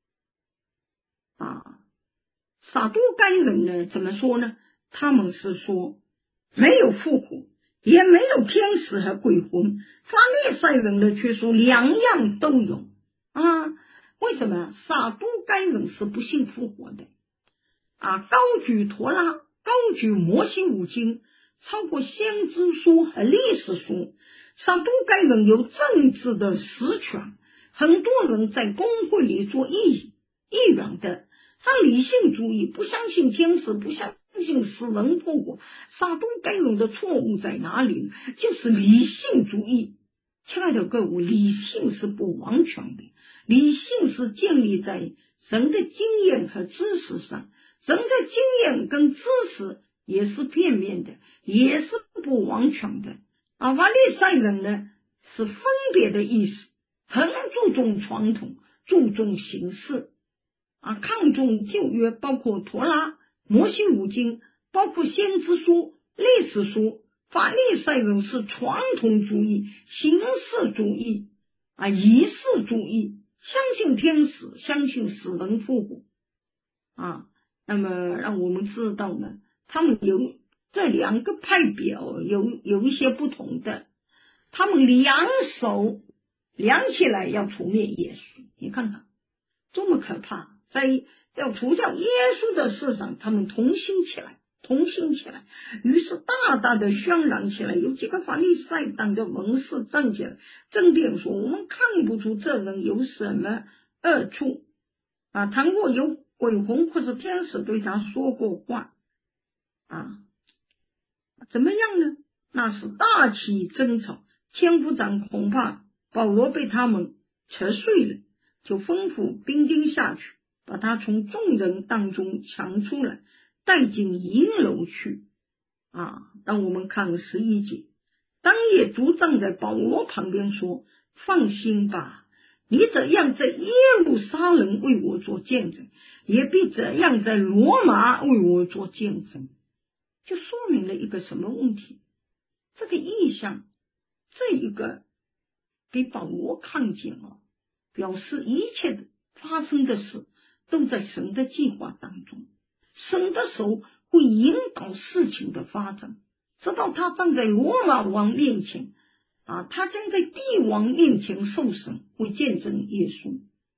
啊，撒都该人呢怎么说呢？他们是说没有复活， 也没有天使和鬼魂。法利赛人呢却说两样都有啊。为什么？撒都该人是不信复活的啊，高举陀拉，高举摩西五经，超过先知书和历史书。撒都该人有政治的实权，很多人在公会里做议议员的，他理性主义，不相信天使，不相信死人复活。撒都该人的错误在哪里？就是理性主义。亲爱的各位，理性是不完全的，理性是建立在人的经验和知识上，人的经验跟知识也是片面的，也是不完全的啊。法利赛人呢是分别的意思，很注重传统，注重形式啊，看重旧约，包括陀拉、摩西五经，包括先知书、历史书。法利赛人是传统主义、形式主义啊，仪式主义，相信天使，相信死人复活啊。那么让我们知道呢，他们有这两个派别哦，有有一些不同的，他们两手量起来要除灭耶稣。你看看多么可怕，在要除掉耶稣的事上，他们同心起来同心起来，于是大大的渲染起来。有几个法利赛党的文士站起来争辩说，我们看不出这人有什么恶处啊，倘若有鬼魂或是天使对他说过话啊，怎么样呢？那是大起争吵。千夫长恐怕保罗被他们扯碎了，就吩咐兵丁下去，把他从众人当中抢出来，带进营楼去啊。让我们看十一节，当夜主站在保罗旁边说，放心吧，你怎样在耶路撒冷为我做见证，也必怎样在罗马为我做见证。就说明了一个什么问题？这个意象，这一个给保罗看见了，表示一切的发生的事都在神的计划当中，神的手会引导事情的发展，直到他站在罗马王面前啊，他将在帝王面前受审，会见证耶稣。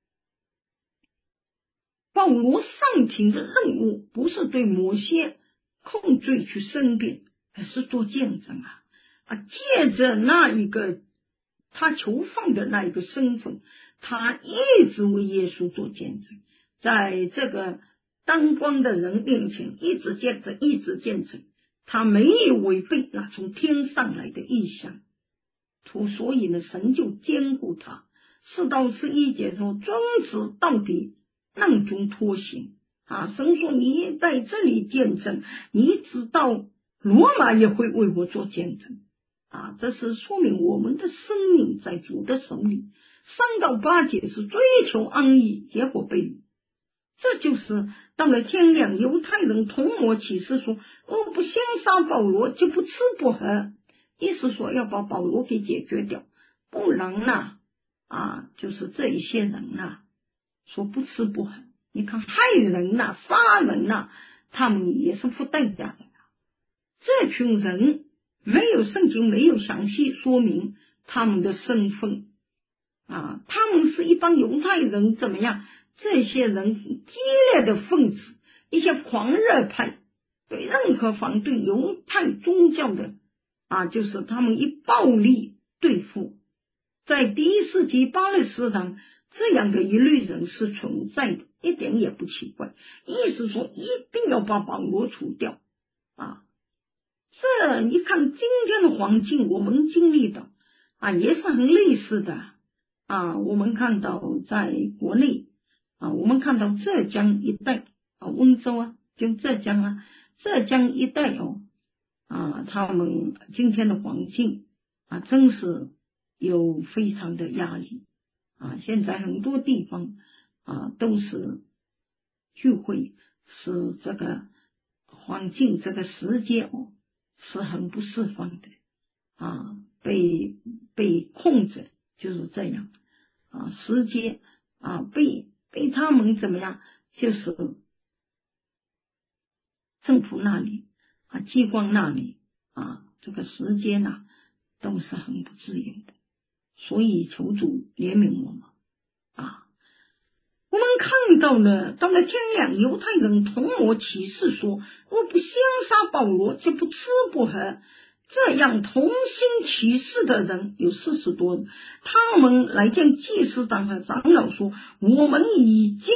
保罗上庭的任务不是对某些控罪去申辩，而是做见证啊啊！借着那一个他囚犯的那一个身份，他一直为耶稣做见证，在这个当官的人面前一直见证，一直见证，他没有违背那从天上来的意象，所以呢，神就监护他。四到十一节说，遵旨到底，囊中脱刑啊！神说你在这里见证，你知道罗马也会为我做见证啊！这是说明我们的生命在主的手里。三到八节是追求安逸，结果被掳。这就是到了天亮，犹太人同谋起誓说，若不先杀保罗，就不吃不喝，意思说要把保罗给解决掉，不然呢啊，就是这一些人呐，说不吃不喝，你看害人呐、杀人呐，他们也是付代价的。这群人没有圣经没有详细说明他们的身份啊，他们是一帮犹太人怎么样？这些人激烈的分子，一些狂热派，对任何反对犹太宗教的啊，就是他们以暴力对付。在第一世纪巴勒斯坦，这样的一类人是存在的，一点也不奇怪。意思说一定要把保罗除掉啊！这你看今天的环境，我们经历的啊也是很类似的啊。我们看到在国内啊，我们看到浙江一带啊，温州啊，就浙江啊，浙江一带哦啊，他们今天的环境啊，真是有非常的压力啊。现在很多地方啊都是聚会，使这个环境这个世界哦是很不释放的啊，被被控制，就是这样啊，世界啊被被他们怎么样，就是政府那里啊，机关那里啊， 这个时间呐、啊，都是很不自由的，所以求主怜悯我们啊。我们看到了，到了天亮，犹太人同谋起誓说，若不先杀保罗，就不吃不喝。这样同心起誓的人有四十多人，他们来见祭司长和长老说，我们已经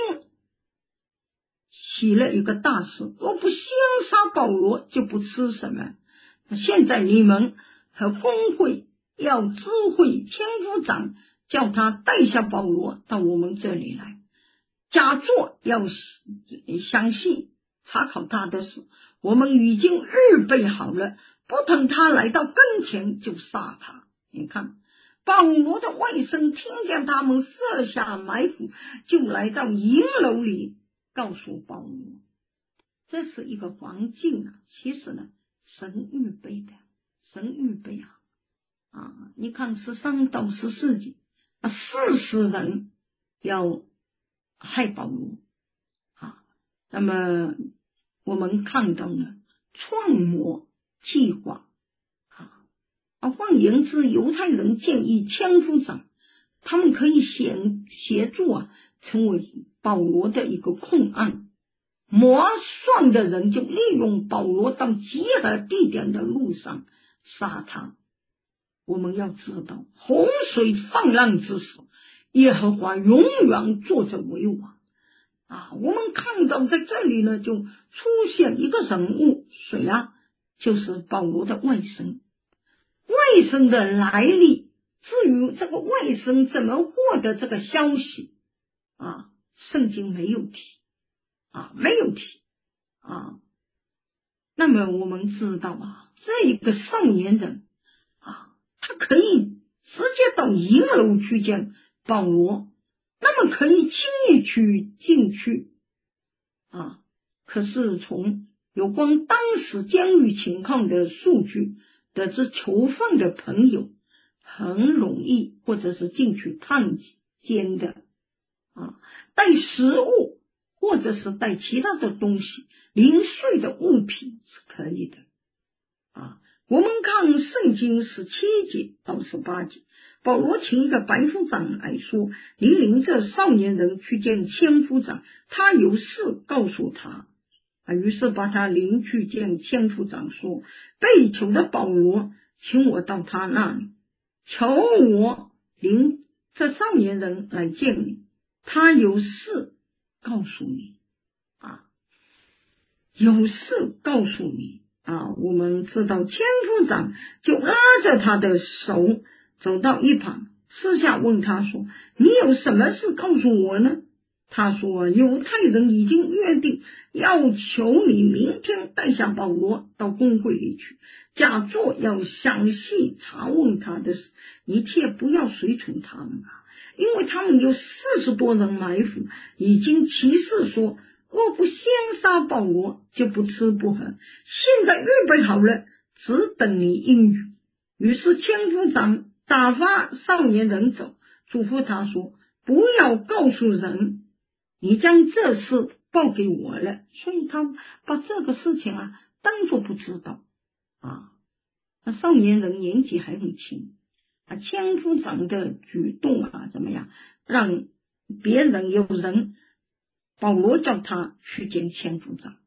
起了一个大事，若不先杀保罗，就不吃什么。现在你们和公会要知会千夫长，叫他带下保罗到我们这里来，假作要详细查考他的事，我们已经预备好了，不等他来到跟前就杀他。你看，保罗的外甥听见他们设下埋伏，就来到营楼里告诉保罗。这是一个环境啊，其实呢，神预备的，神预备啊啊！你看十三到十四节啊，四十人要害保罗啊，那么我们看到了创谋计划啊啊，换言之，犹太人建议千夫长，他们可以协协助啊，成为保罗的一个控案。谋算的人就利用保罗到集合地点的路上杀他。我们要知道，洪水泛滥之时，耶和华永远坐着为王啊！我们看到在这里呢，就出现一个人物，谁啊？就是保罗的外甥。外甥的来历，至于这个外甥怎么获得这个消息啊，圣经没有提啊，没有提啊。那么我们知道啊，这个少年人啊，他可以直接到营楼去见保罗，那么可以轻易去进去啊。可是从有关当时监狱情况的数据得知，囚犯的朋友很容易或者是进去探监的啊，带食物或者是带其他的东西，零碎的物品是可以的啊。我们看圣经十七节到十八节，保罗请一个百夫长来说，你领着少年人去见千夫长，他有事告诉他啊。于是把他领去见千夫长，说，被囚的保罗请我到他那里，求我领这少年人来见你，他有事告诉你啊，有事告诉你啊。我们知道千夫长就拉着他的手走到一旁，私下问他说，你有什么事告诉我呢？他说，犹太人已经约定要求你明天带下保罗到公会里去，假作要详细查问他的事，你切不要随从他们啊，因为他们有四十多人埋伏，已经起誓说，若不先杀保罗，就不吃不喝。现在预备好了，只等你应允。于是千夫长打发少年人走，嘱咐他说，不要告诉人，你将这事报给我了。所以他把这个事情啊当作不知道啊。那少年人年纪还很轻啊，千夫长的举动啊怎么样，让别人有人保罗叫他去见千夫长，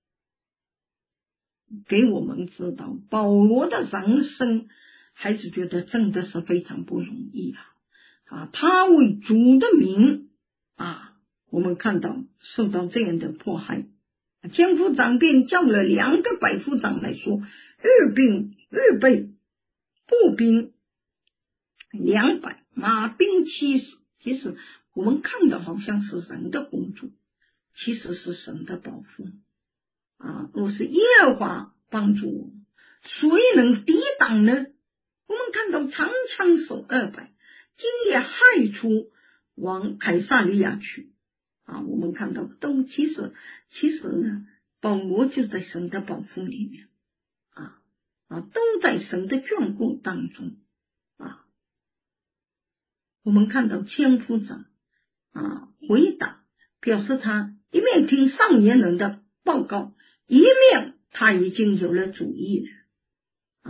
给我们知道保罗的人生还是觉得真的是非常不容易啊啊，他为主的名啊，我们看到受到这样的迫害，千夫长便叫了两个百夫长来说，预兵预备步兵两百，马兵七十。其实我们看到好像是人的工作，其实是神的保护啊！若是耶和华帮助我，谁能抵挡呢？我们看到长枪手二百，今夜害出往凯撒利亚去啊！我们看到都其实其实呢，保罗就在神的保护里面啊啊，都在神的眷顾当中啊。我们看到千夫长啊回答，表示他一面听少年人的报告，一面他已经有了主意了啊。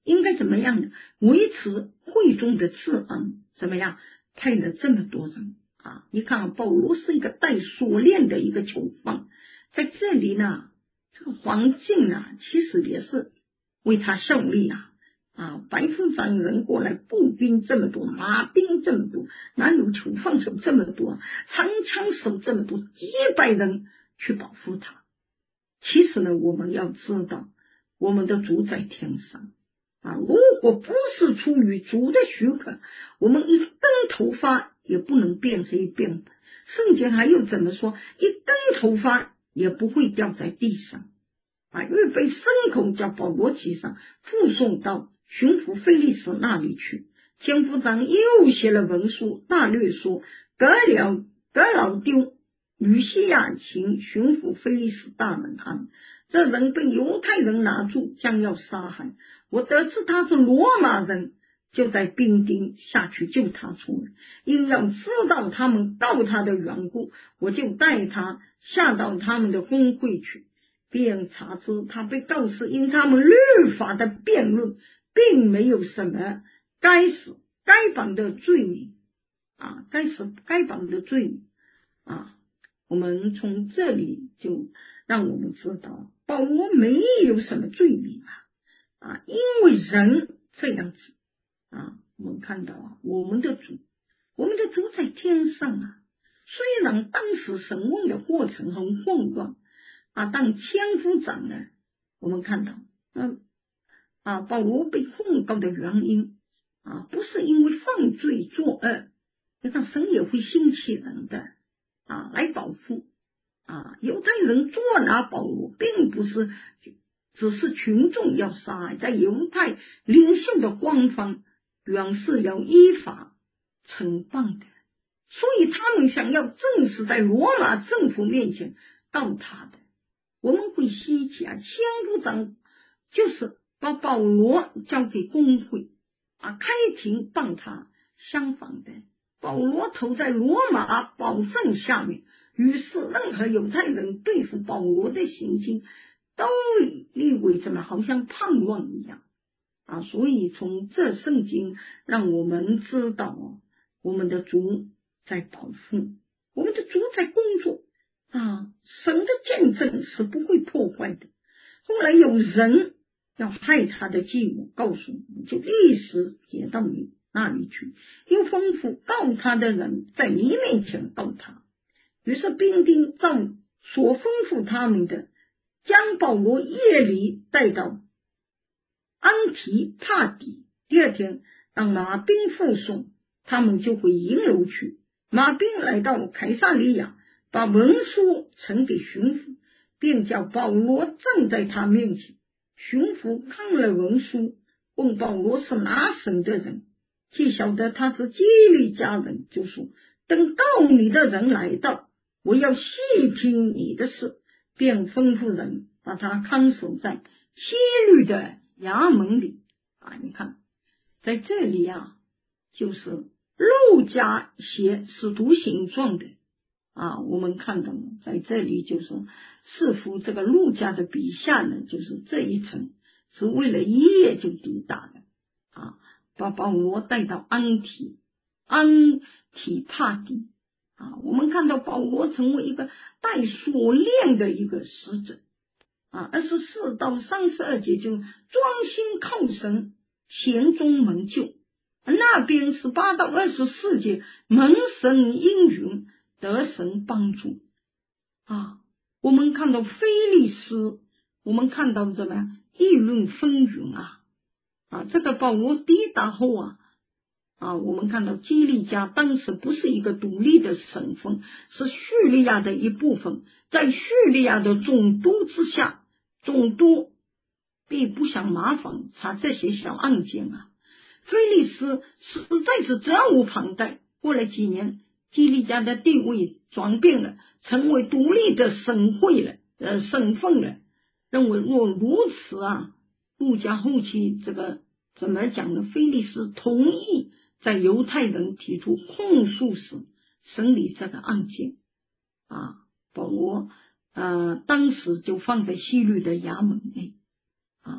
应该怎么样呢？维持会中的治安，怎么样？派了这么多人啊！你看，保罗是一个带锁链的一个囚犯，在这里呢，这个环境呢，其实也是为他效力啊！啊，白夫长人过来，步兵这么多，马兵这么多，哪有囚犯手这么多，长枪手这么多，几百人去保护他。其实呢，我们要知道，我们的主在天上啊，如果不是出于主的许可，我们一根头发也不能变黑变白。圣经还有怎么说？一根头发也不会掉在地上啊！预备牲口叫保罗骑上，附送到巡抚菲利斯那里去。千夫长又写了文书，大略说：格了格老丢吕西亚请巡抚菲利斯大人安，这人被犹太人拿住，将要杀害。我得知他是罗马人，就带兵丁下去救他出来。因要知道他们告他的缘故，我就带他下到他们的公会去，便查知他被告是因他们律法的辩论，并没有什么该死该绑的罪名啊，该死该绑的罪名啊。我们从这里就让我们知道，保罗没有什么罪名啊。啊，因为人这样子啊，我们看到啊，我们的主，我们的主在天上啊。虽然当时审问的过程很混乱啊，但千夫长呢，我们看到，嗯啊，保罗被控告的原因啊，不是因为犯罪作恶，你看神也会兴起人的啊来保护啊。犹太人捉拿保罗，并不是只是群众要杀害，在犹太领袖的官方原是要依法惩办的，所以他们想要正式在罗马政府面前告他的。我们会希奇啊，千夫长就是把保罗交给公会啊，开庭办他。相反的，保罗投在罗马保证下面，于是任何犹太人对付保罗的行径都立为怎么好像盼望一样啊！所以从这圣经让我们知道，我们的主在保护，我们的主在工作啊！神的见证是不会破坏的。后来有人要害他的继母，告诉我们，就立时接到你那里去，因吩咐告他的人在你面前告他。于是兵丁照所吩咐他们的，将保罗夜里带到安提帕底。第二天，当马兵附送，他们就回营楼去。马兵来到凯撒利亚，把文书呈给巡抚，便叫保罗站在他面前。巡抚看了文书，问保罗是哪省的人，既晓得他是基利家人，就说：等告你的人来到，我要细听你的事。便吩咐人把他看守在西律的衙门里啊。你看在这里啊，就是路加写使徒行传的啊，我们看到在这里就是似乎这个路加的笔下呢，就是这一层是为了一夜就抵达的啊，把保罗带到安提安提帕底啊。我们看到保罗成为一个带锁链的一个使者啊。二十四到三十二节就专心靠神，贤终蒙救。那边十八到二十四节蒙神应允，得神帮助啊。我们看到菲利斯，我们看到怎么样议论纷纭啊啊。这个保罗抵达后啊啊，我们看到基利家当时不是一个独立的省份，是叙利亚的一部分，在叙利亚的总督之下，总督并不想麻烦查这些小案件啊。菲利斯实在是责无旁贷。过了几年，基利家的地位转变了，成为独立的省会了呃省份了。认为若如此啊，路加后期这个怎么讲呢？菲利斯同意在犹太人提出控诉时审理这个案件啊。保罗呃当时就放在西律的衙门内啊。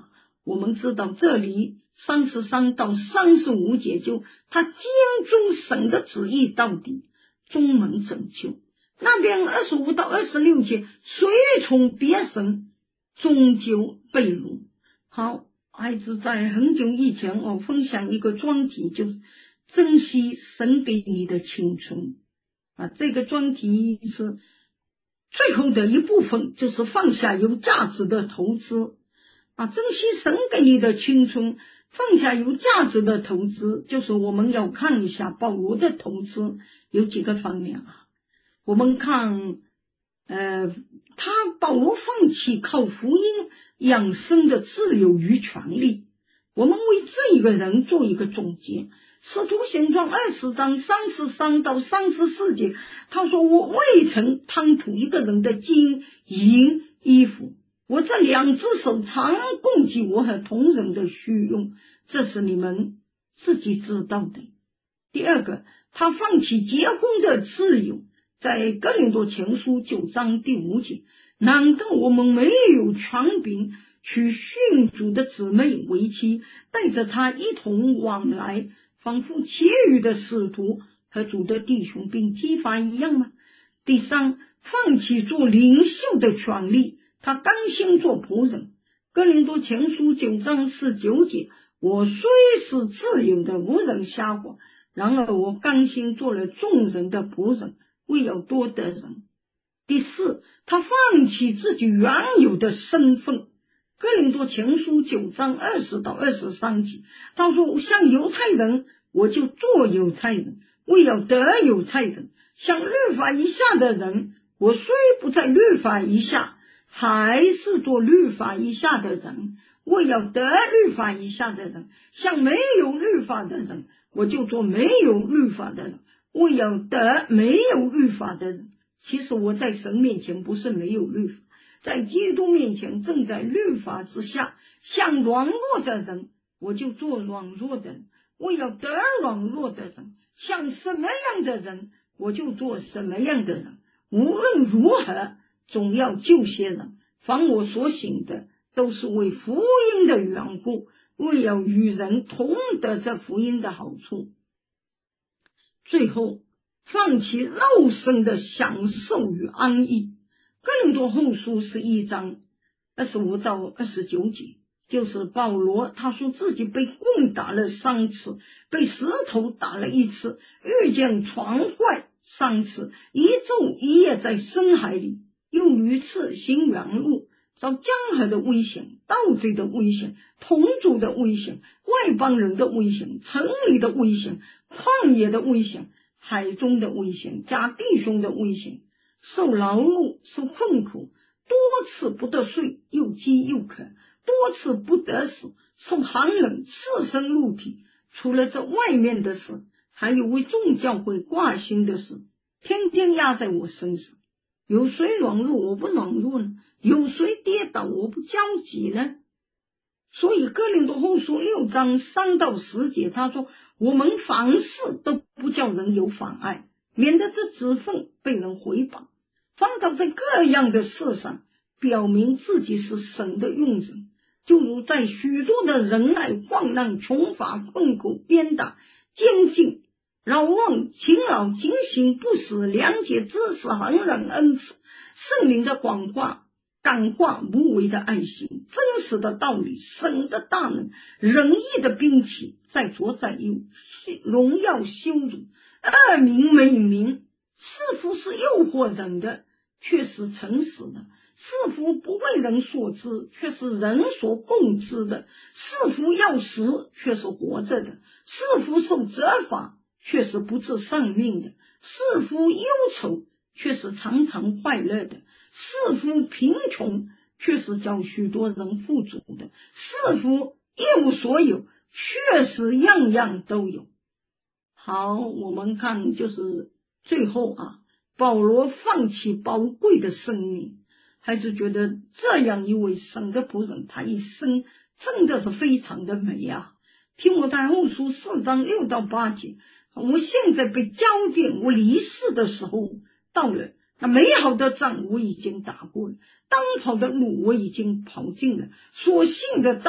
我们知道这里三十三到三十五节就他坚忠神的旨意到底，终蒙拯救。那边二十五到二十六节随从别神，终究被掳。好，孩子在很久以前我分享一个专题，就是珍惜神给你的青春啊，这个专题是最后的一部分，就是放下有价值的投资啊，珍惜神给你的青春，放下有价值的投资，就是我们要看一下保罗的投资有几个方面啊。我们看呃，他保罗放弃靠福音养生的自由与权利。我们为这一个人做一个总结，使徒行传二十章三十三到三十四节，他说我未曾贪图一个人的金银衣服，我这两只手常供给我和同人的需用，这是你们自己知道的。第二个，他放弃结婚的自由，在哥林多前书九章第五节，难道我们没有权柄去训主的姊妹为妻，带着他一同往来，仿佛其余的使徒和主的弟兄并激发一样吗？第三，放弃做领袖的权利，他甘心做仆人。哥林多前书九章十九节，我虽是自由的无人瞎话，然而我甘心做了众人的仆人，为要多得人。第四，他放弃自己原有的身份。哥林多前书九章二十到二十三节，他说像犹太人我就做犹太人，为要得犹太人；像律法以下的人，我虽不在律法以下，还是做律法以下的人，为要得律法以下的人；像没有律法的人，我就做没有律法的人，为要得没有律法的人。其实我在神面前不是没有律法，在基督面前正在律法之下，像软弱的人我就做软弱的人，为要得软弱的人；像什么样的人我就做什么样的人。无论如何总要救些人，凡我所行的都是为福音的缘故，为要与人同得这福音的好处。最后放弃肉身的享受与安逸。更多后书是一章二十五到二十九节，就是保罗他说自己被棍打了三次，被石头打了一次，遇见船坏三次，一昼一夜在深海里，又屡次行远路，遭江河的危险，盗贼的危险，同族的危险，外邦人的危险，城里的危险，旷野的危险，海中的危险，假弟兄的危险，受劳碌，受困苦，多次不得睡，又饥又渴，多次不得死，受寒冷，赤身露体。除了这外面的事，还有为众教会挂心的事，天天压在我身上。有谁软弱我不软弱呢？有谁跌倒我不焦急呢？所以哥林多后书六章三到十节，他说我们凡事都不叫人有妨碍，免得这指缝被人毁谤，反倒在各样的事上表明自己是神的用人，就如在许多的忍耐、患难、穷乏、困苦、鞭打、监禁、扰望、勤劳、警醒、不死、良解、知识、恒忍、恩慈、圣灵的广化、感化、无为的爱心、真实的道理、神的大能、仁义的兵器，在左在右，荣耀羞辱，恶名美名，似乎是诱惑人的，却是诚实的；似乎不为人所知，却是人所共知的；似乎要死，却是活着的；似乎受责罚，却是不致丧命的；似乎忧愁，却是常常快乐的；似乎贫穷，却是叫许多人富足的；似乎一无所有，确实样样都有。好，我们看就是最后啊，保罗放弃宝贵的生命，还是觉得这样一位神的仆人，他一生真的是非常的美啊。提摩太后书四章六到八节，我现在被交奠，我离世的时候到了，那美好的仗我已经打过了，当跑的路我已经跑尽了，所信的道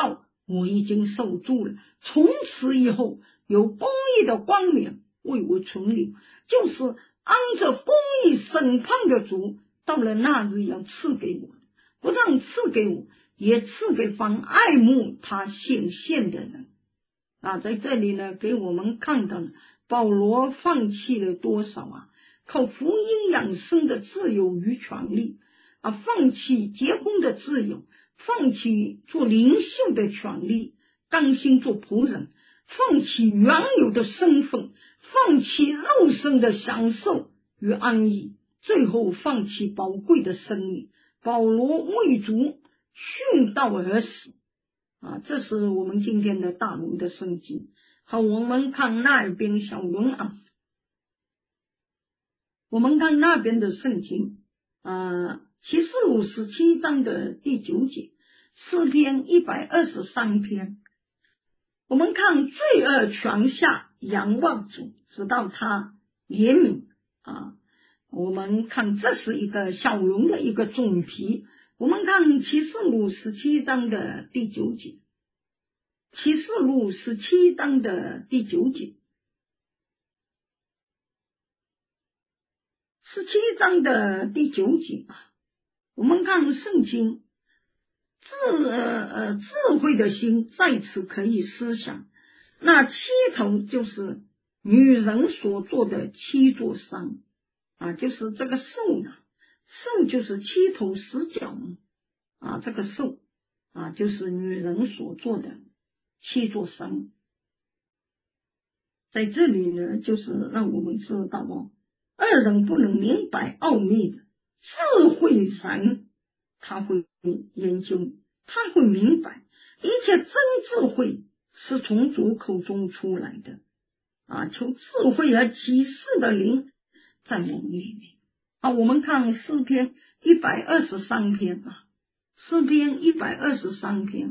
我已经守住了，从此以后有公义的光冕为我存留，就是按着公义审判的主，到了那日要赐给我的，不但赐给我，也赐给凡爱慕他显现的人。啊，在这里呢，给我们看到了保罗放弃了多少啊？靠福音养生的自由与权利啊，放弃结婚的自由，放弃做领袖的权利，甘心做仆人，放弃原有的身份，放弃肉身的享受与安逸，最后放弃宝贵的生命。保罗为主殉道而死啊，这是我们今天的大陆的圣经。好，我们看那边小龙啊，我们看那边的圣经啊，启示录十七章的第九节，诗篇一百二十三篇。我们看罪恶权下仰望主，直到他怜悯啊。我们看这是一个小龙的一个总题。我们看启示录十七章的第九节，启示录十七章的第九节，十七章的第九节啊，我们看圣经，智呃呃智慧的心在此可以思想，那七头就是女人所做的七座山啊，就是这个兽呢，兽就是七头十角啊，这个兽啊就是女人所做的七座山。在这里呢，就是让我们知道哦，二人不能明白奥秘的智慧人，他会研究，他会明白，一切真智慧是从主口中出来的啊！求智慧而启示的灵在我们里面啊！我们看诗篇一百二十三篇啊，诗篇一百二十三篇。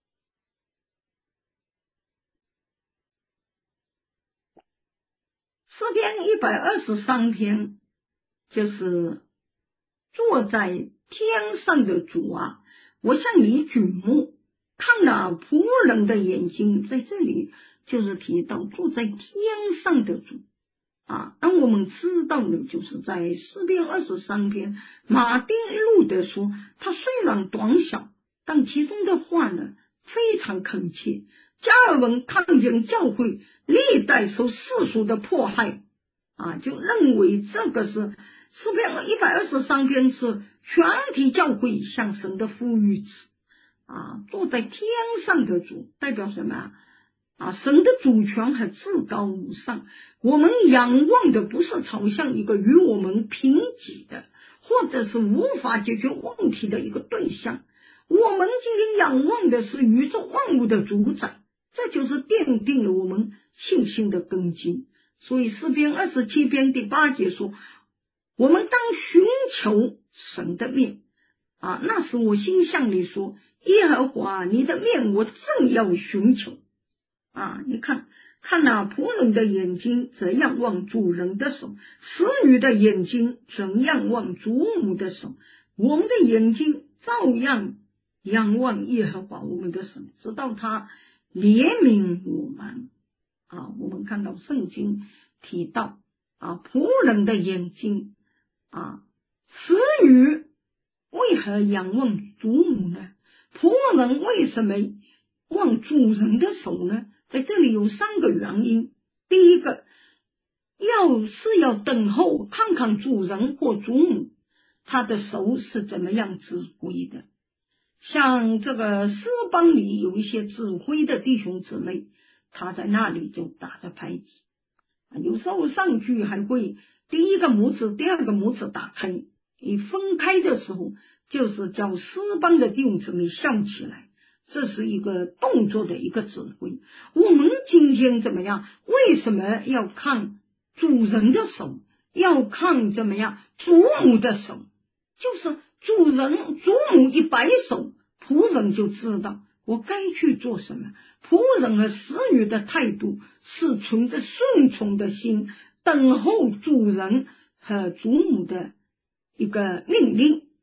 诗篇一百二十三篇就是坐在天上的主啊，我向你举目，看了仆人的眼睛，在这里就是提到坐在天上的主啊。那我们知道的就是在诗篇二十三篇，马丁路德说，他虽然短小，但其中的话呢非常恳切。加尔文看见教会历代受世俗的迫害啊，就认为这个是诗篇一百二十三篇是全体教会向神的呼吁啊。坐在天上的主代表什么啊？啊，神的主权还至高无上，我们仰望的不是朝向一个与我们平级的或者是无法解决问题的一个对象，我们今天仰望的是宇宙万物的主宰，这就是奠定了我们信心的根基。所以诗篇二十七篇第八节说，我们当寻求神的面啊，那时我心向你说，耶和华你的面我正要寻求啊。你看看那仆人的眼睛怎样望主人的手，使女的眼睛怎样望主母的手，我们的眼睛照样仰望耶和华我们的神，直到他怜悯我们啊。我们看到圣经提到啊，仆人的眼睛啊，使女为何仰望主母呢？仆人为什么望主人的手呢？在这里有三个原因。第一个，要是要等候看看主人或主母他的手是怎么样指挥的。像这个诗班里有一些指挥的弟兄姊妹，他在那里就打着拍子，有时候上去还会第一个拇指第二个拇指打开，一分开的时候就是叫诗班的弟兄姊妹笑起来，这是一个动作的一个指挥。我们今天怎么样？为什么要看主人的手，要看怎么样主母的手？就是主人主母一摆手，仆人就知道我该去做什么。仆人和使女的态度是存着顺从的心，等候主人和主母的一个命令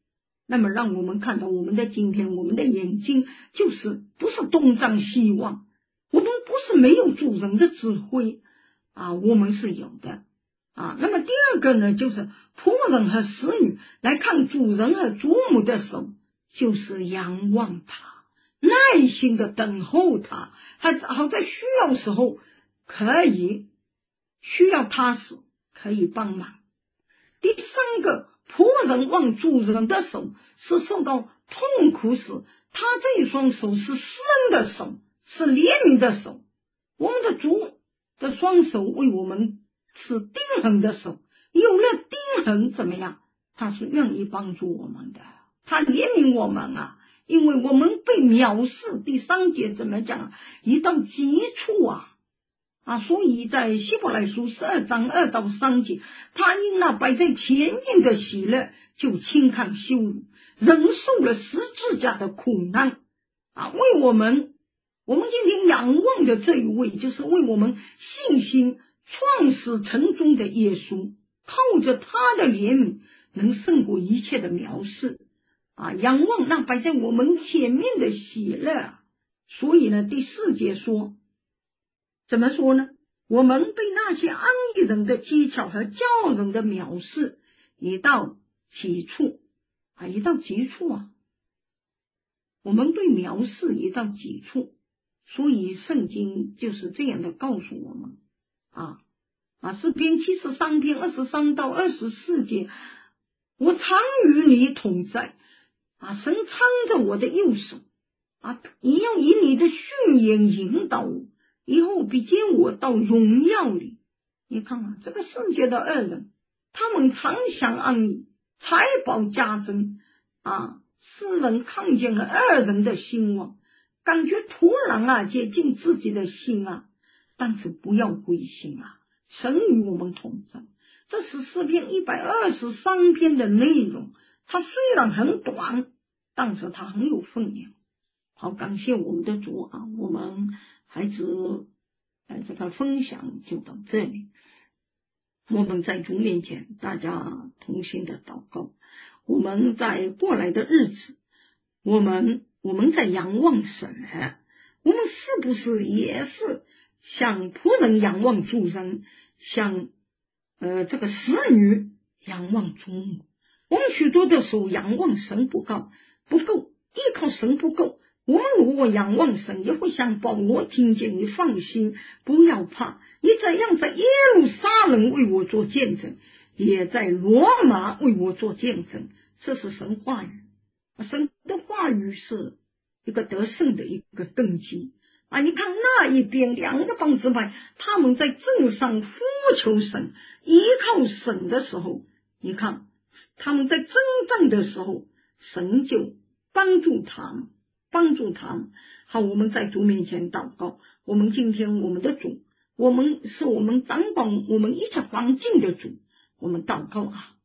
那么让我们看到我们的今天，我们的眼睛就是不是东张西望，我们不是没有主人的智慧啊，我们是有的啊。那么第二个呢，就是仆人和使女来看主人和主母的手，就是仰望他，耐心的等候他，还好在需要时候可以需要他时可以帮忙。第三个，仆人望主人的手是受到痛苦时，他这一双手是施恩的手，是怜悯的手。我们的主的双手为我们是钉痕的手，有了钉痕怎么样？他是愿意帮助我们的，他怜悯我们啊，因为我们被藐视。第三节怎么讲？一到极处啊啊，所以在希伯来书十二章二到三节，他因那摆在前面的喜乐，就轻看羞辱，忍受了十字架的苦难啊，为我们我们今天仰望的这一位，就是为我们信心创始成终的耶稣，靠着他的怜悯，能胜过一切的藐视啊！仰望那摆在我们前面的喜乐啊！所以呢，第四节说，怎么说呢？我们被那些安逸人的讥诮和骄傲人的藐视，已到极处啊！已到极处啊！我们被藐视已到极处。所以圣经就是这样的告诉我们啊啊，诗篇七十三篇二十三到二十四节，我常与你同在啊，神搀着我的右手啊，你要以你的训言引导我，以后必接我到荣耀里。你看啊，这个世界的恶人，他们常想安逸，财宝加增啊，世人看见了恶人的兴旺，感觉突然啊接近自己的心啊，但是不要灰心啊，神与我们同在。这是诗篇一百二十三篇的内容，它虽然很短，但是它很有分量。好，感谢我们的主啊，我们孩子呃这个分享就到这里。我们在主面前大家同心的祷告，我们在过来的日子，我们我们在仰望神，我们是不是也是像仆人仰望主人，像呃这个使女仰望主母？我们许多的时候仰望神不够不够，依靠神不够。我们如果仰望神，也会像保罗听见，你放心，不要怕，你怎样在耶路撒冷为我做见证，也在罗马为我做见证。这是神话语，神的话语是一个得胜的一个根基啊！你看那一边两个帮支派，他们在镇上呼求神，依靠神的时候，你看他们在征战的时候，神就帮助他们帮助他们。好，我们在主面前祷告，我们今天我们的主，我们是我们掌管我们一切环境的主，我们祷告啊，